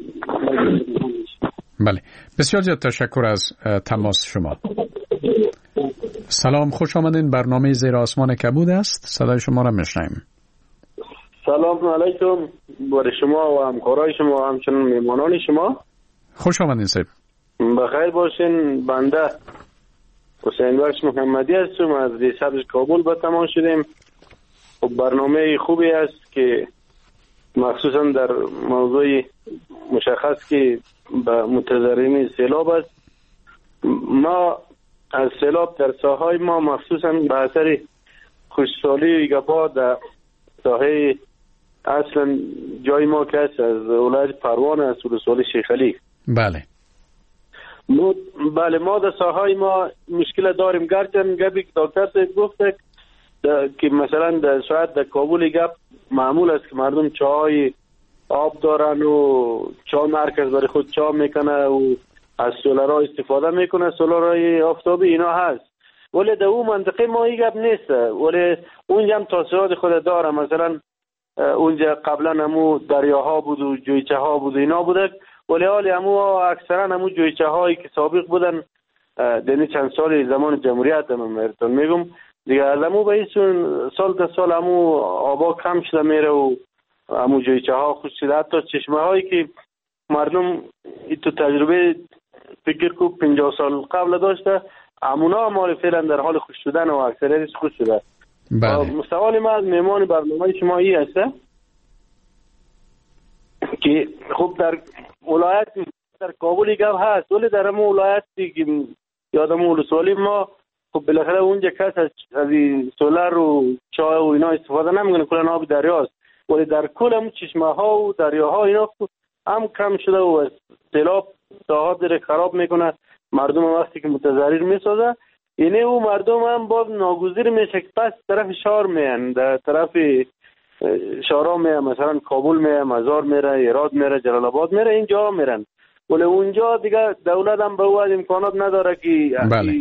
[SPEAKER 2] بله بسیار زیاد تشکر از تماس شما. سلام، خوش آمدین. برنامه زیر آسمان کبود است، صدای شما را میشنویم.
[SPEAKER 6] سلام علیکم بر شما و همکارای شما و همچنین میمانان شما.
[SPEAKER 2] خوش آمدین صاحب.
[SPEAKER 6] بخیر باشین. بنده حسین بخش محمدی هستم، از ریسابش کابل به تمام شدیم. خب برنامه خوبی است که مخصوصا در موضوع مشخص که به متضررین سیلاب است. ما از سیلاب در ساحای ما مخصوصا به اثر خشکسالی گپا در ساحه اصلا جای ما که است از ولایت پروان است، ولسوالی شیخ علی.
[SPEAKER 2] بله
[SPEAKER 6] ما بله ما در ساحای ما مشکل داریم. گرچه گپی که دکتر صاحب گفته که مثلا در شاید در کابل گپ معمول است که مردم چای آب دارن و چا مرکز برای خود چا میکنه و از سولارها استفاده میکنه، سولارهای آفتابی اینا هست، ولی در اون منطقه ما این گپ نیست. ولی اونجا هم تاثیرات خود داره. مثلا اونجا قبلا همو دریاها بود و جویچه ها بود و اینا بوده، ولی حالی همو اکثرا همو جویچه هایی که سابق بودن دنی چند سال زمان جمهوریت هم مرتون میگم دیگه از همو به ایسون سال تا سال همو آبا کم شده میره و همو جویچه ها خوش شده. حتی چشمه هایی که مردم تو تجربه فکر کو پنجاه سال قبل داشته، همونا مال فعلا در حال خوش شدن و اکثریتش خوش شده.
[SPEAKER 2] بله.
[SPEAKER 6] سوال ما از میمان برنامه شما این هسته که خب در ولایت در کابل گپ هست، ولی در همون ولایت که یادم ولسوالی ما خب بالاخره اونجا کس از سولار و چای و اینا استفاده نمیکنه، کلا آب دریاست. ولی در کل هم چشمه ها و دریاها اینا هم کم شده و سیلاب ساحات داره خراب میکنه. مردم وقتی که متضرر میسازه، اینه او مردم هم باز ناگزیر میشه که پس طرف شهر میان، در طرف شارا میره، مثلا کابل میره، مزار میره، هرات میره، جلال آباد میره، اینجا میرن. ولی اونجا دیگه دولت هم به اون امکانات نداره که
[SPEAKER 2] بله.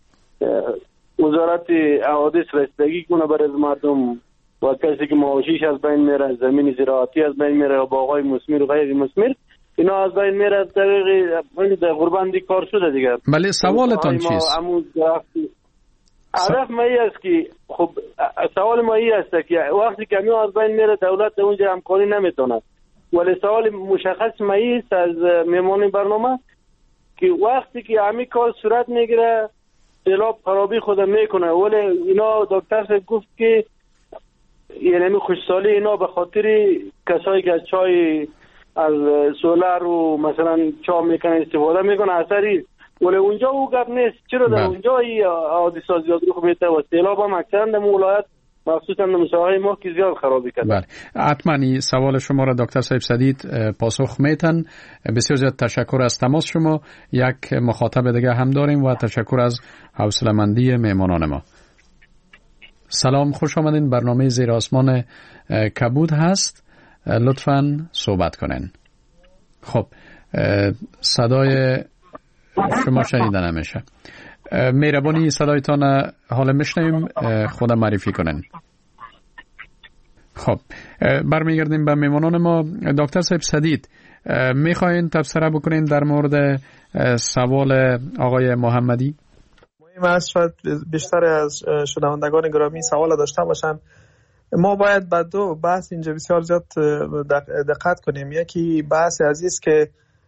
[SPEAKER 6] وزارت حوادث رسیدگی کنه برای مردم و کسی که معاشیش از بین میره، زمین زراعتی از بین میره و باغای مثمر و غیر مثمر اینا از بین میره. طریق غربت کار شده دیگه.
[SPEAKER 2] بله سوالتان چیست؟
[SPEAKER 6] هدف ما این است که خب سوال ما این است که وقتی که میو از بین میره دولت اونجا همکاری نمیتونه. ولی سوال مشخص ما این است از میمون برنامه که وقتی که همین کار صورت میگیره سیلاب خرابی خود میکنه. ولی اینا دکتر صاحب گفت که یعنی خوشحالی اینا به خاطر کسایی که چای از سولار و مثلا چا میکنه استفاده میکنه اثری. ولی اونجا او گپ نیست. چرا در اونجا این حادثات زیاد رو میته و سیلاب هم اکثرا در ولایت مخصوصا در مساحه ما که زیاد خرابی کرده.
[SPEAKER 2] بله حتما سوال شما را دکتر صاحب سدید پاسخ میتن. بسیار زیاد تشکر از تماس شما. یک مخاطب دیگه هم داریم و تشکر از حوصله‌مندی مهمانان ما. سلام، خوش آمدین. برنامه زیر آسمان کبود هست، لطفاً صحبت کنین. خب صدای شما شنیده نمیشه. مهربانی صدایتان حالا میشنویم، خودم معرفی کنین. خب برمیگردیم به میمانان ما. دکتر صاحب سدید میخواین تبصره بکنین در مورد سوال آقای محمدی؟
[SPEAKER 4] مهم است شاید بیشتر از شنوندگان گرامی سوال داشته باشن. ما باید به دو بحث اینجا بسیار زیاد دقت کنیم. یکی بحث عزیز که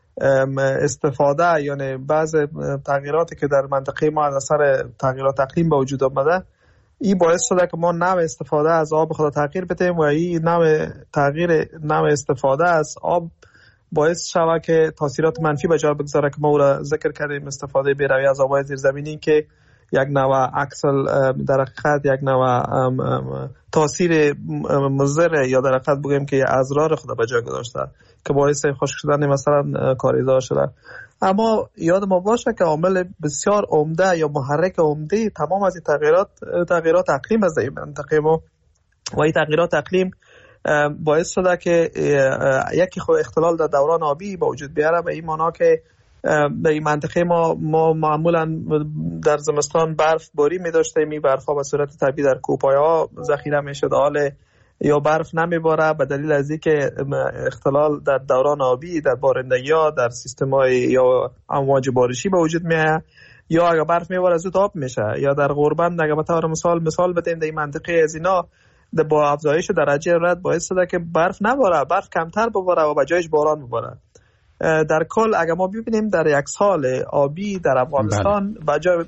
[SPEAKER 4] استفاده یعنی بعض تغییراتی که در منطقه ما از اثر تغییرات اقلیم به وجود آمده، این باعث شده که ما نوع استفاده از آب خود تغییر بدیم و این نوع تغییر نوع استفاده از آب باعث شده که تاثیرات منفی به جا بگذاره که ما او را ذکر کردیم. استفاده بی‌رویه از آب‌های زیرزمینی که یک نوع اکسل در حقیقت یک نوع تاثیر مضر یا در حقیقت بگیم که اضرار خود به جا گذاشته که باعث خشک شدن مثلا کاریزا شده. اما یاد ما باشه که عامل بسیار عمده یا محرک عمده تمام از این تغییرات تغییرات اقلیم از این منطقه ما و این تغییرات اقلیم باعث شده که یکی خو اختلال در دوران آبی با وجود بیاره. به این معنا که در این منطقه ما ما معمولا در زمستان برف باری می داشتیم. این برف ها به صورت طبیعی در کوهپایه ها ذخیره می شد، حال یا برف نمی باره به دلیل از اینکه اختلال در دوران آبی در بارندگی ها در سیستم های یا امواج بارشی به وجود می آید، یا اگر برف می باره زود آب میشه. یا در غربند اگر مثلا مثال مثال بدیم در این منطقه از اینا با افزایش درجه رد باعث شده که برف نباره، برف کمتر بباره و به جایش باران بباره. در کل اگر ما ببینیم در یک سال آبی در افغانستان بجا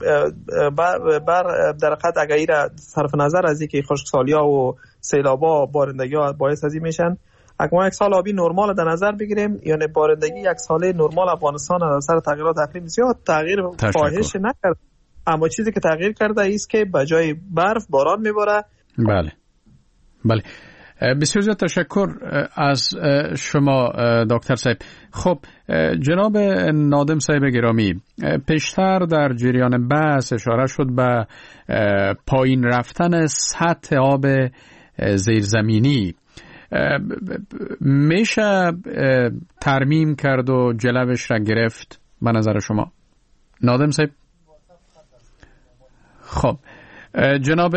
[SPEAKER 4] بر, بر در حقیقت اگر این صرف نظر از اینکه خشکسالی‌ها و سیلاب‌ها بارندگی‌ها باعث از این میشن، اگر ما یک سال آبی نرمال در نظر بگیریم یعنی بارندگی یک ساله نرمال افغانستان از اثر تغییرات اقلیم زیاد تغییر فاحش نکرد، اما چیزی که تغییر کرده است که به جای برف باران میباره.
[SPEAKER 2] بله بله بسیار زیاد تشکر از شما دکتر صاحب. خب جناب نادم صاحب گرامی، پیشتر در جریان بحث اشاره شد به پایین رفتن سطح آب زیرزمینی. میشه ترمیم کرد و جلوش را گرفت به نظر شما نادم صاحب؟ خب جناب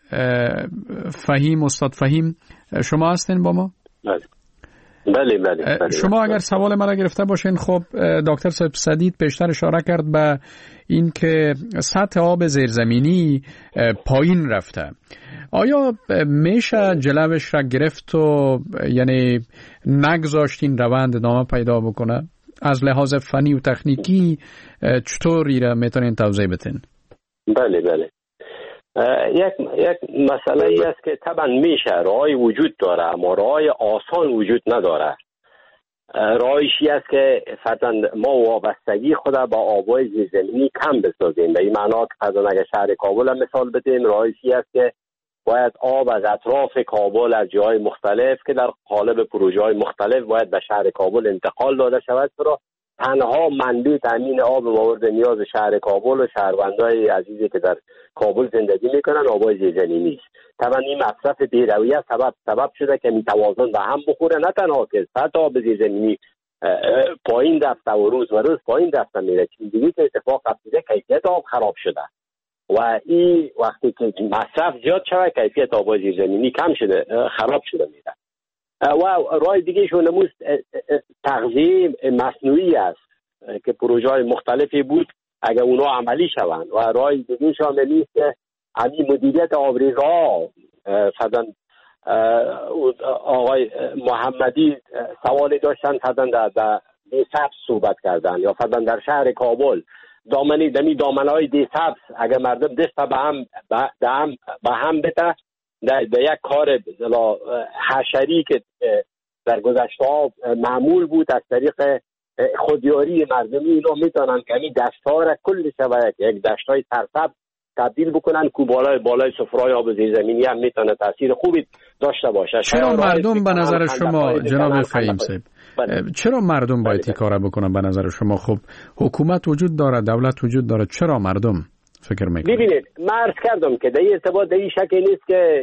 [SPEAKER 2] فهیم، استاد فهیم شما هستین با ما؟
[SPEAKER 1] بله بله بله, بله.
[SPEAKER 2] شما اگر سوال مرا گرفته باشین، خب دکتر صاحب سدید پیشتر اشاره کرد به این که سطح آب زیرزمینی پایین رفته. آیا میشه جلوش را گرفت و یعنی نگذاشت این روند ادامه پیدا بکنه؟ از لحاظ فنی و تکنیکی چطوری را میتونین توضیح بدین؟
[SPEAKER 1] بله بله یک یک مسئله ای است که طبعا میشه، راهی وجود داره اما راه آسان وجود نداره. راهیشی است که فرضاً ما وابستگی خود با آب‌های زیرزمینی کم بسازیم. به این معنا که فرضاً اگر شهر کابل هم مثال بدیم، راهیشی است که باید آب از اطراف کابل از جای مختلف که در قالب پروژه‌های مختلف باید به شهر کابل انتقال داده شود، را تنها منبع تامین آب مورد نیاز شهر کابل و شهروندای عزیزی که در کابل زندگی میکنن آبای زیرزمینی است. طبعا این مصرف بی‌رویه سبب سبب شده که میتوازن به هم بخوره، نه تنها که سطح آب زیرزمینی پایین رفته و روز و روز پایین رفته میره، چیز دیگه که اتفاق افتاده کیفیت آب خراب شده و این وقتی که مصرف زیاد شده کیفیت آب زیرزمینی کم شده خراب شده میره. و راه دیگه شونموست تغذیه مصنوعی است که پروژه های مختلفی بود اگر اونا عملی شوند، و راه دیگه شامل است که همین مدیریت آبریزها. فدن آقای محمدی سوالی داشتن، فدن در, در دیسبس صحبت کردن، یا فدن در شهر کابل دامنی دمی دامنهای دیسبس اگر مردم دست به هم به هم به هم بده در یک کار حشری که در گذشته ها معمول بود از طریق خودیاری مردمی، اینا میتونن که همین دشت‌ها را کل شبه یک دشت‌های سرسبز تبدیل بکنن که بالای بالای سفره‌های آب زیرزمینی هم میتونه تاثیر خوبی داشته باشه.
[SPEAKER 2] چرا مردم به نظر شما جناب فهیم صاحب چرا مردم باید این کارا بکنن به نظر شما؟ خب حکومت وجود داره، دولت وجود داره، چرا مردم فکر میکنید؟
[SPEAKER 1] ببینید من عرض کردم که در این ارتباط در این شکی نیست که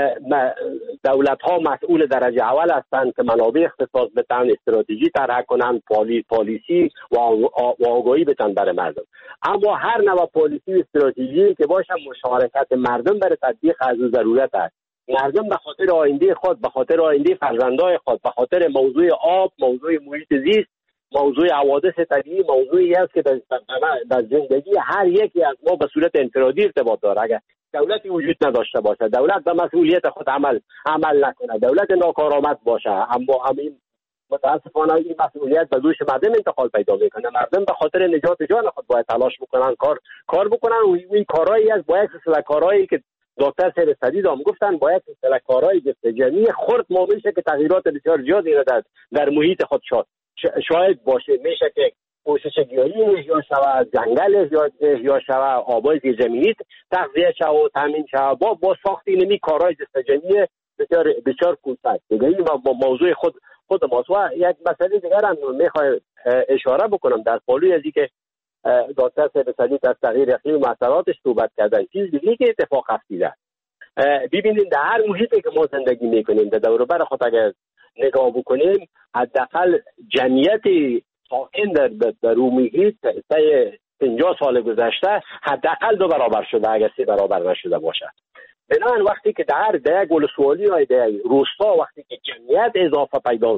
[SPEAKER 1] دولت ها مسئول درجه اول هستند که منابع اختصاص بتن، استراتژی طرح کنن، پالیسی و آگاهی بتن برای مردم. اما هر نوع پالیسی و استراتژی که باشه مشارکت مردم برای تطبیق از ضرورت است. مردم به خاطر آینده خود، به خاطر آینده فرزندای خود، به خاطر موضوع آب، موضوع محیط زیست، موضوع حوادث طبیعی، موضوعی است که در زندگی هر یکی از ما به صورت انفرادی ارتباط داره. اگر دولتی وجود نداشته باشه، دولت به مسئولیت خود عمل عمل نکنه، دولت ناکارآمد باشه، اما همین متاسفانه این مسئولیت به دوش مردم انتقال پیدا میکنه. مردم به خاطر نجات جان خود باید تلاش بکنن، کار کار بکنن و این کارهایی از باید سلسله کارهایی که دکتر سید سدید هم گفتن باید سلسله کارهای جمعی خرد معامل شه که تغییرات بسیار زیادی در در محیط خود شد شاید باشه. میشه که کوشش گیاهی احیا شود، جنگل احیا شود، آبای زیرزمینی تغذیه شود و تامین شود با با ساخت اینمی کارهای جمعی بسیار بسیار کوچک. دیگه این موضوع خود خود ماست. و یک مسئله دیگر هم میخوام اشاره بکنم در پالوی از اینکه دکتر سید سدید از تغییر اقلیم و اثراتش صحبت کردن. چیز دیگه که اتفاق افتاده، ببینید در هر محیطی که ما زندگی میکنیم در دور و بر خود اگر نگاه بکنیم، حداقل جمعیت ساکن در در اون محیط طی پنجاه سال گذشته حداقل دو برابر شده اگر سه برابر نشده باشه. بنابراین وقتی که در در یک ولسوالی یا در روستا وقتی که جمعیت اضافه پیدا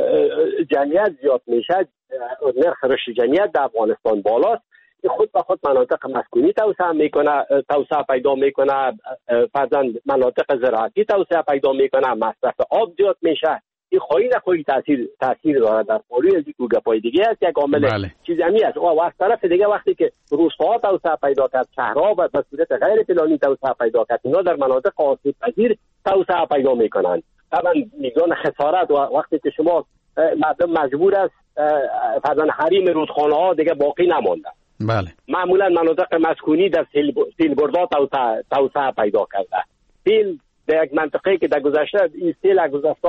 [SPEAKER 1] جمعیت زیاد میشه، نرخ رشد جمعیت در افغانستان بالاست، خود به خود مناطق مسکونی توسعه میکنه، توسعه پیدا میکنه، فرضاً مناطق زراعتی توسعه پیدا میکنه، مصرف آب زیاد میشه. این خواهی نخواهی تاثیر تاثیر داره در پالوی از این گپای دیگه است. یک عامل بله. چیز همی است. و از طرف دیگه وقتی که روستاها توسعه پیدا کرد، شهرها به صورت غیر پلانی توسعه پیدا کرد، اینا در مناطق آسیب پذیر توسعه پیدا میکنن. طبعا میزان خسارت و وقتی که شما مردم مجبور است فرضاً حریم رودخانه ها دیگه باقی نمانده.
[SPEAKER 2] بله. معمولا
[SPEAKER 1] مناطق مسکونی در سیل بردا توسعه پیدا کرده. سیل در یک منطقه که در گذشته این سیل از گذشته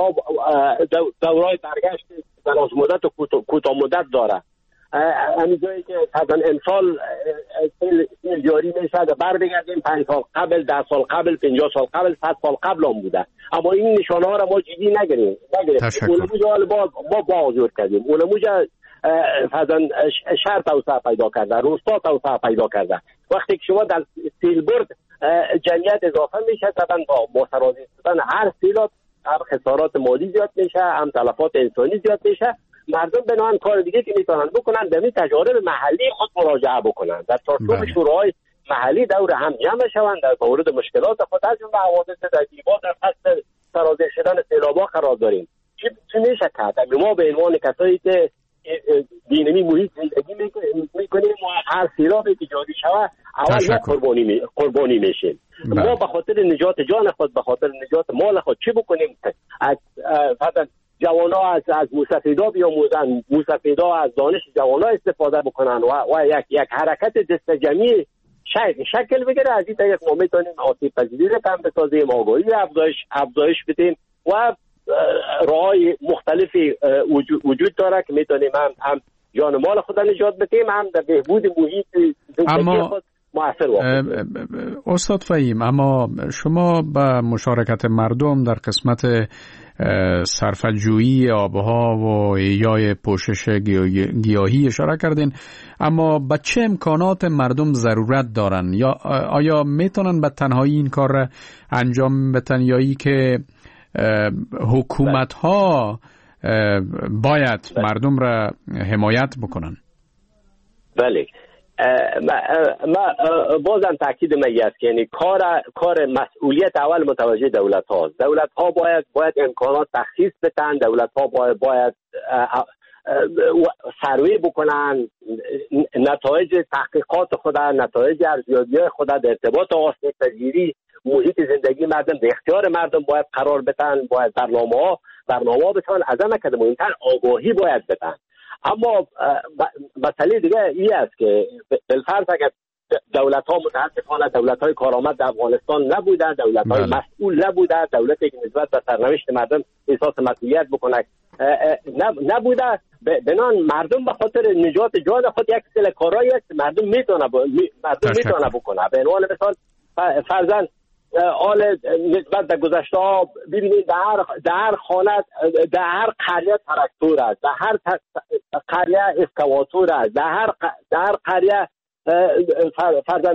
[SPEAKER 1] دورای برگشت دراز مدت و کوتاه مدت داره. همین جایی که مثلا امسال سیل جاری میشه بر بگردیم پنج سال قبل، ده سال قبل، پنجاه سال قبل، صد سال قبل هم بوده. اما این نشانه ها را ما جدی نگیریم. اونموجه با با بازور کردیم. اونموجه فرضاً شهر توسعه پیدا کرده، روستا توسعه پیدا کرده. وقتی که شما در سیلبرد جمعیت اضافه میشه، طبعا با مترازی شدن هر سیلات هم خسارات مالی زیاد میشه، هم تلفات انسانی زیاد میشه. مردم بنابراین کار دیگه که میتونن بکنن در این تجارب محلی خود مراجعه بکنن، در چارچوب شورای محلی دور هم جمع شوند، در مورد مشکلات خود از جمله حوادث در دیوار در فصل سرازیر شدن سیلابا قرار داریم. چی چی میشه کرد؟ ما به عنوان کسایی که دینمی محیط زندگی میکنیم و هر سیلابی که جاری شود اول یک قربانی می قربانی میشیم. ما به خاطر نجات جان خود، به خاطر نجات مال خود چی بکنیم؟ از فقط جوانا از از موسفیدا بیاموزن، موسفیدا از دانش جوانا استفاده بکنن و و یک یک حرکت دست جمعی شکل شکل بگیره. از این طریق ما میتونیم آسیب پذیری رو کم بسازیم، آگاهی افزایش افزایش بدیم و راههای مختلفی وجود داره که میتونیم هم, هم
[SPEAKER 7] جان مال خود نجات بدیم، هم در بهبود محیط زندگی خود مؤثر واقع.
[SPEAKER 2] استاد فهیم، اما شما با مشارکت مردم در قسمت صرفه‌جویی آبها و احیای پوشش گیاهی اشاره کردین، اما با چه امکانات مردم ضرورت دارن؟ یا آیا میتونن به تنهایی این کار را انجام بدن، یا ای که حکومت ها باید مردم را حمایت بکنن؟
[SPEAKER 7] بله، ما بازم تاکید میگم که یعنی کار کار مسئولیت اول متوجه دولت ها. دولت ها باید باید امکانات تخصیص بدن، دولت ها باید باید سروی بکنن، نتایج تحقیقات خود، نتایج ارزیابی خود در ارتباط آسیب پذیری محیط زندگی مردم در اختیار مردم باید قرار بدن، باید برنامه ها برنامه بدن، از همه که مهمتر آگاهی باید بدن. اما مسئله دیگه این است که بالفرض اگر دولت ها متاسفانه دولت های کارآمد در افغانستان نبوده، دولت های مسئول نبوده، دولتی که نسبت به سرنوشت مردم احساس مسئولیت بکنه نبوده، بنان مردم به خاطر نجات جان خود یک سری کارایی است مردم میتونه مردم میتونه بکنه. به عنوان مثال فرضاً حال نسبت به گذشته ها ببینید در هر در هر خانه در هر قریه تراکتور است، در هر قریه اسکواتور است، در هر در هر قریه فرضاً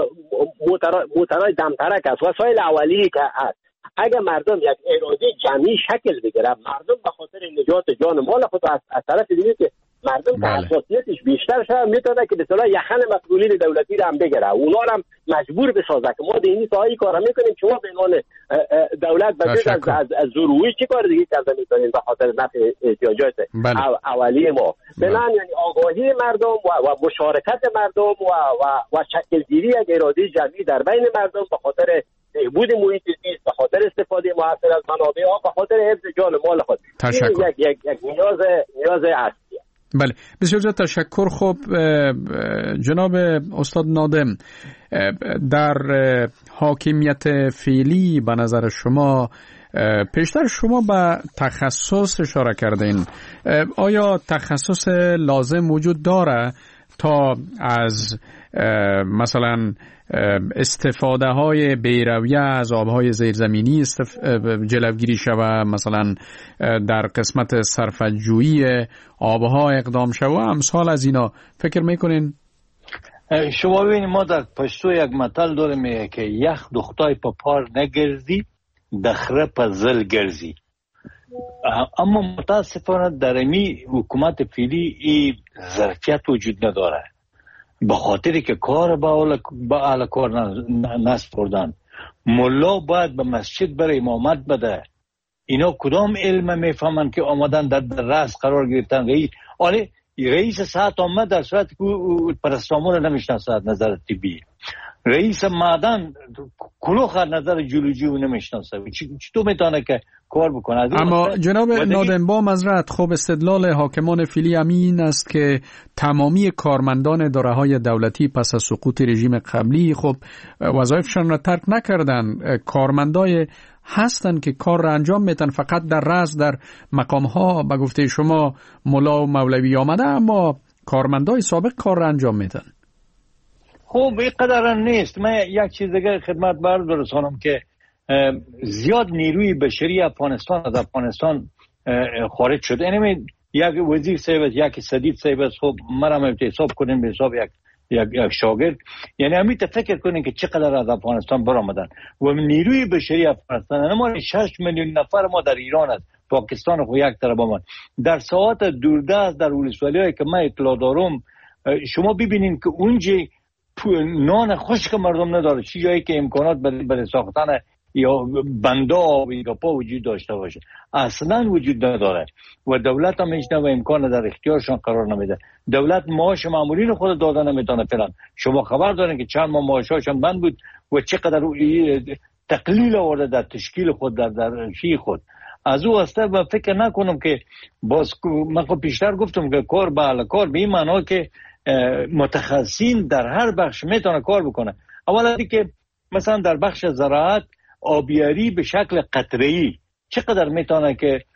[SPEAKER 7] موترهای دمترک است، وسایل اولیه که است. اگر مردم یک اراده جمعی شکل بگیره، مردم به خاطر نجات جان مال خود از, از طرف دیگه که مردم که حساسیتش بیشتر شده میتونه که به اصطلاح یخن مسئولین دولتی رو هم بگیره، اونا رو هم مجبور بسازه که ما در این ساحه کارا میکنیم، شما به عنوان دولت بجز از از, از زوروی چی کار دیگه کرده میکنین به خاطر نفع احتیاجات اولیه ما. بنان یعنی آگاهی مردم و, و مشارکت مردم و و, و شکلگیری یک اراده جمعی در بین مردم به خاطر بهبود محیط زیست، به خاطر استفاده موثر از منابع ها، به خاطر حفظ جان مال خود، این یک یک یک نیاز نیاز اصلی.
[SPEAKER 2] بله، بسیار زیاد تشکر. خب جناب استاد نادم، در حاکمیت فعلی به نظر شما پیشتر شما به تخصص اشاره کردین، آیا تخصص لازم وجود داره تا از مثلا استفاده های بیرویه از آبهای زیرزمینی استف... جلوگیری شوه، مثلا در قسمت صرفه‌جویی آبها اقدام شوه، امثال از اینا فکر میکنین؟
[SPEAKER 3] شما ببینید ما در پشتو یک متل داریم میگه که یخ دختای پا پار نگرزی دخره پا زل گرزی. اما متاسفانه در امی حکومت فعلی این ظرفیت وجود نداره، به خاطری که کار با اهل کار نسپردن. ملا باید به مسجد برای امامت بده، اینا کدام علم میفهمن که آمدن در رأس قرار گرفتن؟ رئیس آله رئیس ساعت آمد در صورتی که پرستامون نمیشناسه از نظر طبی، رئیس معدن کلوخ از نظر جیولوژی و نمیشناسه، چطور میتونه که کار بکنه؟
[SPEAKER 2] اما جناب نادم با معذرت، خب استدلال حاکمان فعلی امین است که تمامی کارمندان اداره‌های دولتی پس از سقوط رژیم قبلی خب وظایفشان را ترک نکردن، کارمندای هستن که کار را انجام میتن، فقط در رأس در مقام‌ها به گفته شما ملا و مولوی آمده، اما کارمندای سابق کار را انجام میتن.
[SPEAKER 3] خب اینقدر نیست. من یک چیز دیگه خدمت برسانم که زیاد نیروی بشری افغانستان از افغانستان خارج شد. یعنی یک وزیر صاحب، یک سدید صاحب، خب مرا حساب کنیم به حساب یک یک یک شاگرد، یعنی همین فکر کنین که چقدر از افغانستان برآمدن و نیروی بشری افغانستان. ما شش میلیون نفر ما در ایران است، پاکستان خو یک طرف ما در ساعت دوردست در ولسوالیایی که من اطلاع دارم، شما ببینین که اونجا نان خشک مردم نداره، چی جایی که امکانات برای ساختن یا بنده آب یا پا وجود داشته باشه اصلا وجود نداره و دولت هم هیچ نوع امکان در اختیارشان قرار نمیده. دولت معاش مامورین خود دادن نمیتونه فعلا. شما خبر دارین که چند ماه معاششان بند بود و چقدر تقلیل آورده در تشکیل خود، در در شی خود. از او واسطه و فکر نکنم که باز من خب پیشتر گفتم که کار به اهل کار به این معنا که متخصصین در هر بخش میتونه کار بکنه. اولا که مثلا در بخش زراعت آبیاری به شکل قطره‌ای چقدر میتونه که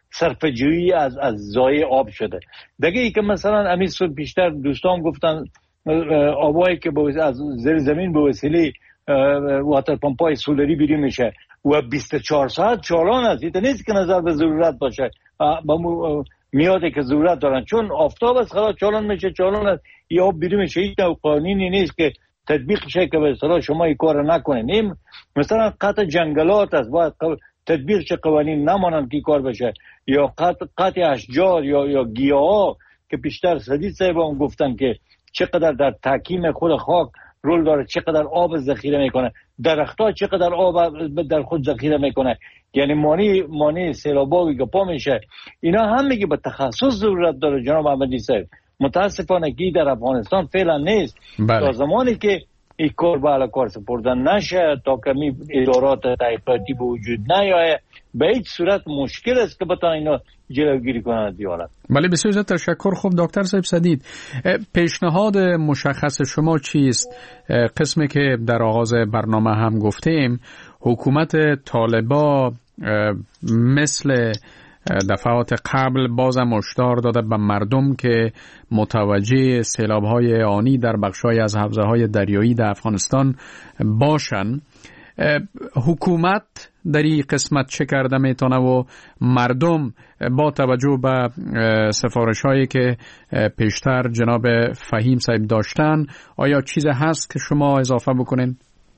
[SPEAKER 3] صرفه‌جویی از از ضایع آب شده. دیگه ای که مثلا امید صبح بیشتر دوستان گفتن آبایی که از زیر زمین به وسیله واتر پمپای سولری بیری میشه و بیست و چهار ساعت چالان است. این نیست که نظر به ضرورت باشه، میاده که ضرورت دارن، چون آفتاب از خلاص چالان میشه چالان است، یا آب بیری میشه. هیچ قانونی نیست که تطبیق شه که به اصطلاح شما این کار نکنین. مثلا قطع جنگلات است، باید تطبیق شه قوانین نمانند که کار بشه، یا قطع قطع اشجار یا یا گیاها که بیشتر سدید صاحبان گفتن که چقدر در تحکیم خود خاک رول داره، چقدر آب ذخیره میکنه، درختها چقدر آب در خود ذخیره میکنه. یعنی مانی مانی سیلابی که پا میشه، اینا هم میگه به تخصص ضرورت داره جناب احمدی صاحب. متاسفانه که در افغانستان فعلا نیست.
[SPEAKER 2] بله.
[SPEAKER 3] تا زمانی که این کار به علا کار سپردن نشه، تا کمی ادارات تحقیقاتی به وجود نیایه، به هیچ صورت مشکل است که بتونن اینا جلوگیری کنند دیالت.
[SPEAKER 2] بله بسیار زیاد تشکر. خوب دکتر صاحب سدید، پیشنهاد مشخص شما چیست؟ قسمی که در آغاز برنامه هم گفتیم، حکومت طالبا مثل دفعات قبل بازم هشدار داده به مردم که متوجه سیلاب‌های آنی در بخش‌های از حوزه‌های دریایی در افغانستان باشن. حکومت در این قسمت چه کرده میتونه و مردم با توجه به سفارش‌هایی که پیشتر جناب فهیم صاحب داشتن، آیا چیز هست که شما اضافه بکنین؟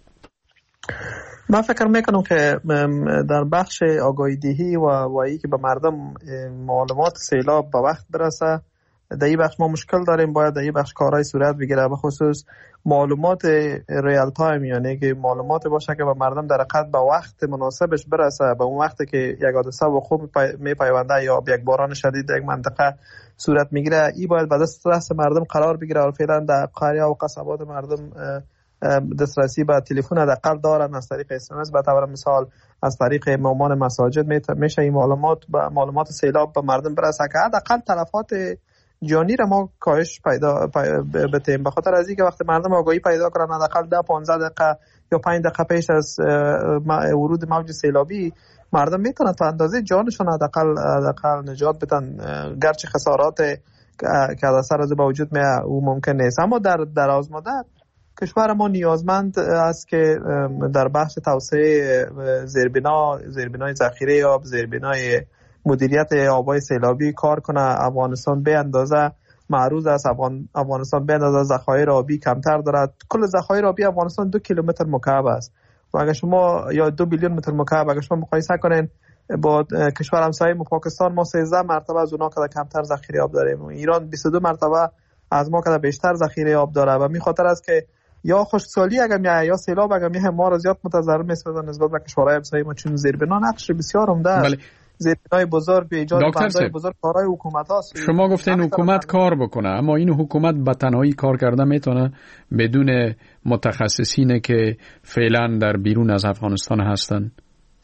[SPEAKER 4] من فکر میکنم که در بخش آگاهی دهی و وایی که به مردم معلومات سیلاب به وقت برسه، در این بخش ما مشکل داریم. باید در این بخش کارهای صورت بگیره، به خصوص معلومات ریال تایم، یعنی که معلومات باشه که به مردم در حقیقت به وقت مناسبش برسه، به اون وقتی که یک حادثه و خوب میپیونده یا یک باران شدید در یک منطقه صورت میگیره، این باید به دسترس مردم قرار بگیره. و فعلا در قریه و قصبات مردم دسترسی به تلفن حداقل دارن از طریق اس ام اس. به طور مثال از طریق امامان مساجد میشه این معلومات به معلومات سیلاب به مردم برسه که حداقل تلفات جانی را ما کاهش پیدا بتیم. به خاطر از اینکه وقتی مردم آگاهی پیدا کنن حداقل ده پانزده دقیقه یا پنج دقیقه پیش از ورود موج سیلابی، مردم میتونن تا اندازه جانشون حداقل حداقل نجات بدن، گرچه خسارات که از اثر از به وجود می او ممکن نیست. اما در دراز مدت کشور ما نیازمند است که در بخش توسعه زیربنا زیربنای ذخیره آب، زیربنای مدیریت آبای سیلابی کار کنه. افغانستان به اندازه معروض است، افغان افغانستان به اندازه ذخایر آبی کمتر دارد. کل ذخایر آبی افغانستان دو کیلومتر مکعب است و اگر شما یا دو بیلیون متر مکعب اگر شما مقایسه کنین با کشور همسایه ما پاکستان، ما سیزده مرتبه از اونها که کمتر ذخیره آب داریم. ایران بیست و دو مرتبه از ما که بیشتر ذخیره آب داره و می خاطر است که یا خشکسالی اگر میاد یا سیلاب اگر میاد ما را زیاد متضرر میسازن نسبت به کشورهای همسایه ما، چون زیربنا نقش بسیار عمده است. زیربنای بزرگ به ایجاد بندهای بزرگ کارهای حکومت هاست.
[SPEAKER 2] شما گفتین حکومت کار بکنه، اما این حکومت به تنهایی کار کرده میتونه بدون متخصصینه که فعلا در بیرون از افغانستان هستن؟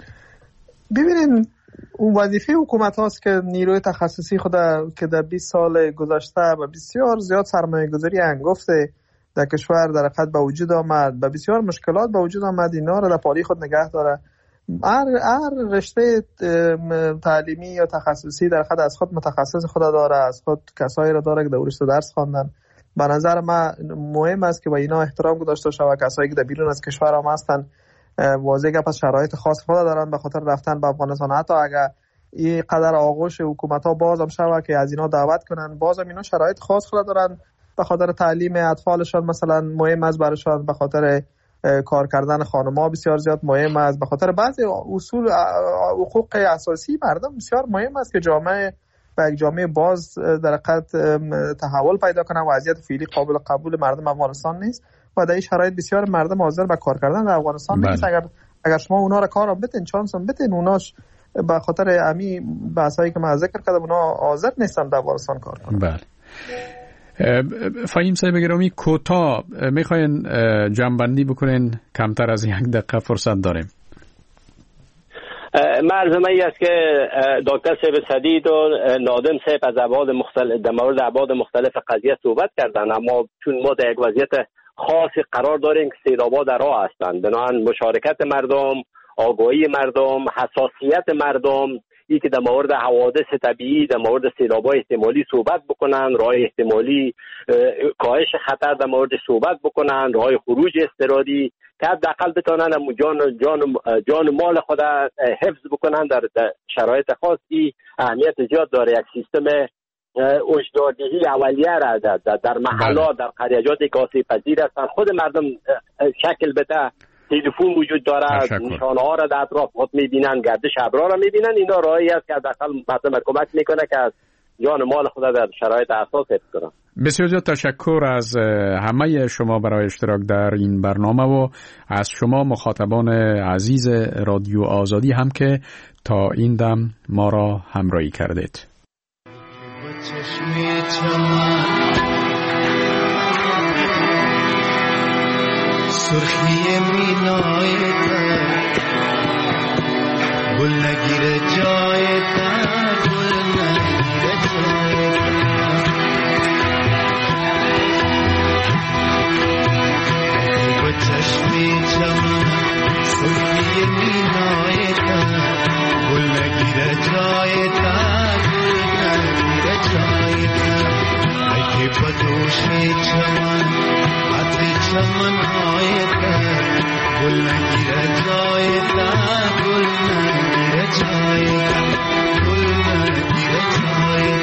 [SPEAKER 4] ببینین اون وظیفه حکومت هاست که نیروی تخصصی خود که در بیست سال گذشته و بسیار زیاد سرمایه گذاری انگفته در کشور در حقیقت به وجود آمد، به بسیار مشکلات به وجود آمد، اینا را در پاری خود نگه داره. هر هر رشته تعلیمی یا تخصصی در حقیقت از خود متخصص خود داره، از خود کسایی را داره که در رشته درس خواندن. به نظر من مهم است که با اینا احترام گذاشته شود. کسایی که در بیرون از کشور هم هستن واضح گپ از شرایط خاص خود دارن به خاطر رفتن به افغانستان. حتی اگر این قدر آغوش حکومت ها بازم شود که از اینا دعوت کنن، بازم اینا شرایط خاص خود دارن. به خاطر تعلیم اطفالشان مثلا مهم است برایشان، به خاطر کار کردن خانم‌ها بسیار زیاد مهم است، به خاطر بعضی اصول حقوق اساسی مردم بسیار مهم است که جامعه و یک جامعه باز در حقیقت تحول پیدا کنه. وضعیت فعلی قابل قبول مردم افغانستان نیست و در این شرایط بسیار مردم حاضر به کار کردن در افغانستان نیست. اگر اگر شما اونا را کار بدین، چانس هم بدین، اوناش به خاطر امی بحثایی که من ذکر کردم اونا حاضر نیستن در افغانستان کار کنن.
[SPEAKER 2] بله. فهیم صاحب گرامی، کوتاه میخواین جمع‌بندی بکنین؟ کمتر از یک دقیقه فرصت داریم.
[SPEAKER 7] مرزمه ای است که دکتر صاحب سدید و نادم صاحب از ابعاد مختلف در مورد ابعاد مختلف قضیه صحبت کردن، اما چون ما در یک وضعیت خاصی قرار داریم که سیلاب‌ها در راه هستند، بنابراین مشارکت مردم، آگاهی مردم، حساسیت مردم، ای که در مورد حوادث طبیعی، در مورد سیلاب‌های احتمالی صحبت بکنن، راه احتمالی کاهش خطر در مورد صحبت بکنن، راه خروج اضطراری که حداقل بتونن جان جان جان مال خود حفظ بکنن در, در شرایط خاصی. اهمیت زیاد داره یک سیستم هشداردهی اولیه را در, در محلات، در قریجات که آسیب پذیر هستن خود مردم شکل بده. تلفن وجود داره، نشانه ها را در اطراف خود میبینن، گردش ابرها را میبینن. اینا راهی است که حداقل مردم کمک میکنه که از جان مال خود در شرایط اساس حفظ کنن.
[SPEAKER 2] بسیار زیاد تشکر از همه شما برای اشتراک در این برنامه و از شما مخاطبان عزیز رادیو آزادی هم که تا این دم ما را همراهی کردید.
[SPEAKER 8] سرخی مینای تا گل نگیره جای تا گل نگیره جای تا با چشمی چمن سرخی مینای تا گل نگیره جای تا گل نگیره جای تا اگه با دوشی چمن چمن های تا گل نگیره جای تا گل نگیره جای تا گل نگیره جای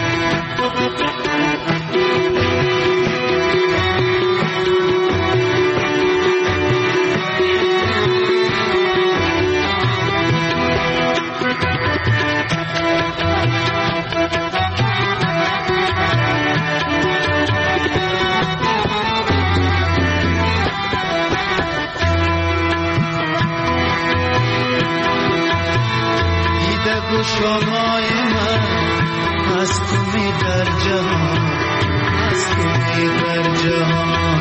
[SPEAKER 8] شمای من از تو می در جهان، از تو می در جهان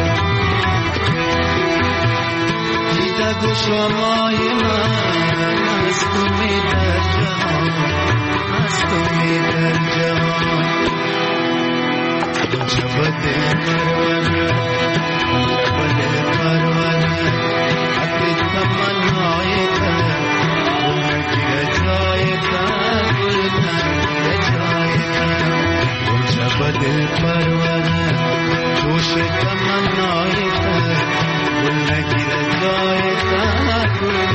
[SPEAKER 8] دیده گو شمای من از تو می در جهان، از تو می در جهان جبت پرونه جبت پرونه حتی تمنای تا دل پروانه جوش تمنای تا گل نگیره جای تا گل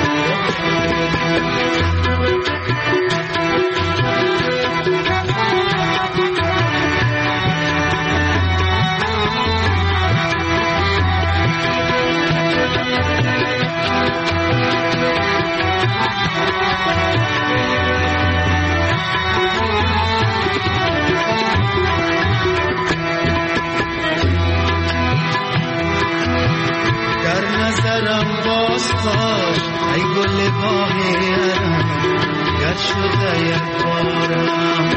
[SPEAKER 8] ای گل باغیرم گر شده یک بارم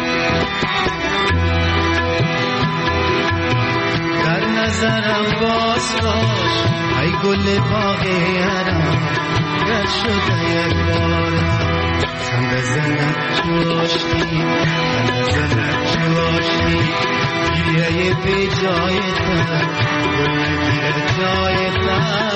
[SPEAKER 8] در نظرم باز باش ای گل باغیرم گر شده یک بارم خنده زنم جوشی خنده زنم جوشی گریه بی جای تا گل نگیره جای تا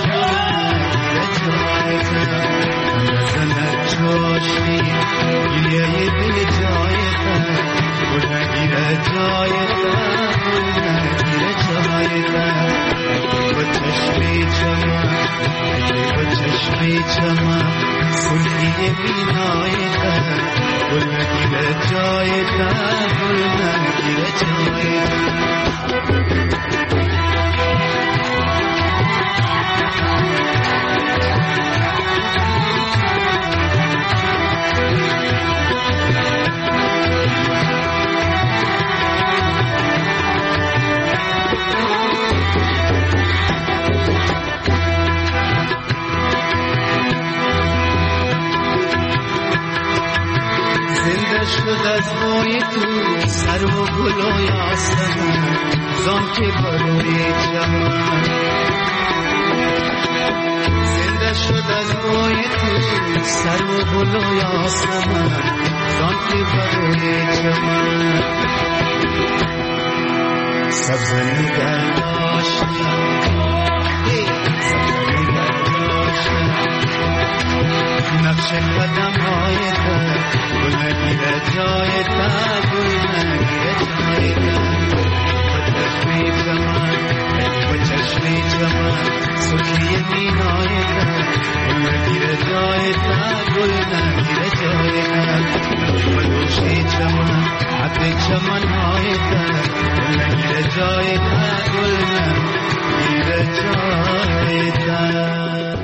[SPEAKER 8] نزنه جوشی گریه دل جای تا گل نگیره جای تا گل نگیره جای تا با چشمی چمن با چشمی چمن سرخی مینای تا گل نگیره جای تا گل نگیره جای تا شد از بوی تو سر و گل و یاسمن زان که بروی چمن زنده شد از بوی تو سر و گل و یاسمن زان که بروی چمن سبز نگر داشتم سبز نگر داشتم نقش قدم های تا گل نگیره جای تا گل نگیره جای تا چشمی چمن و چشمی چمن سخی مینای تا گل نگیره جای تا گل نگیره جای تا و دوشی چمن حتی چمن های تا گل نگیره جای تا گل نگیره جای تا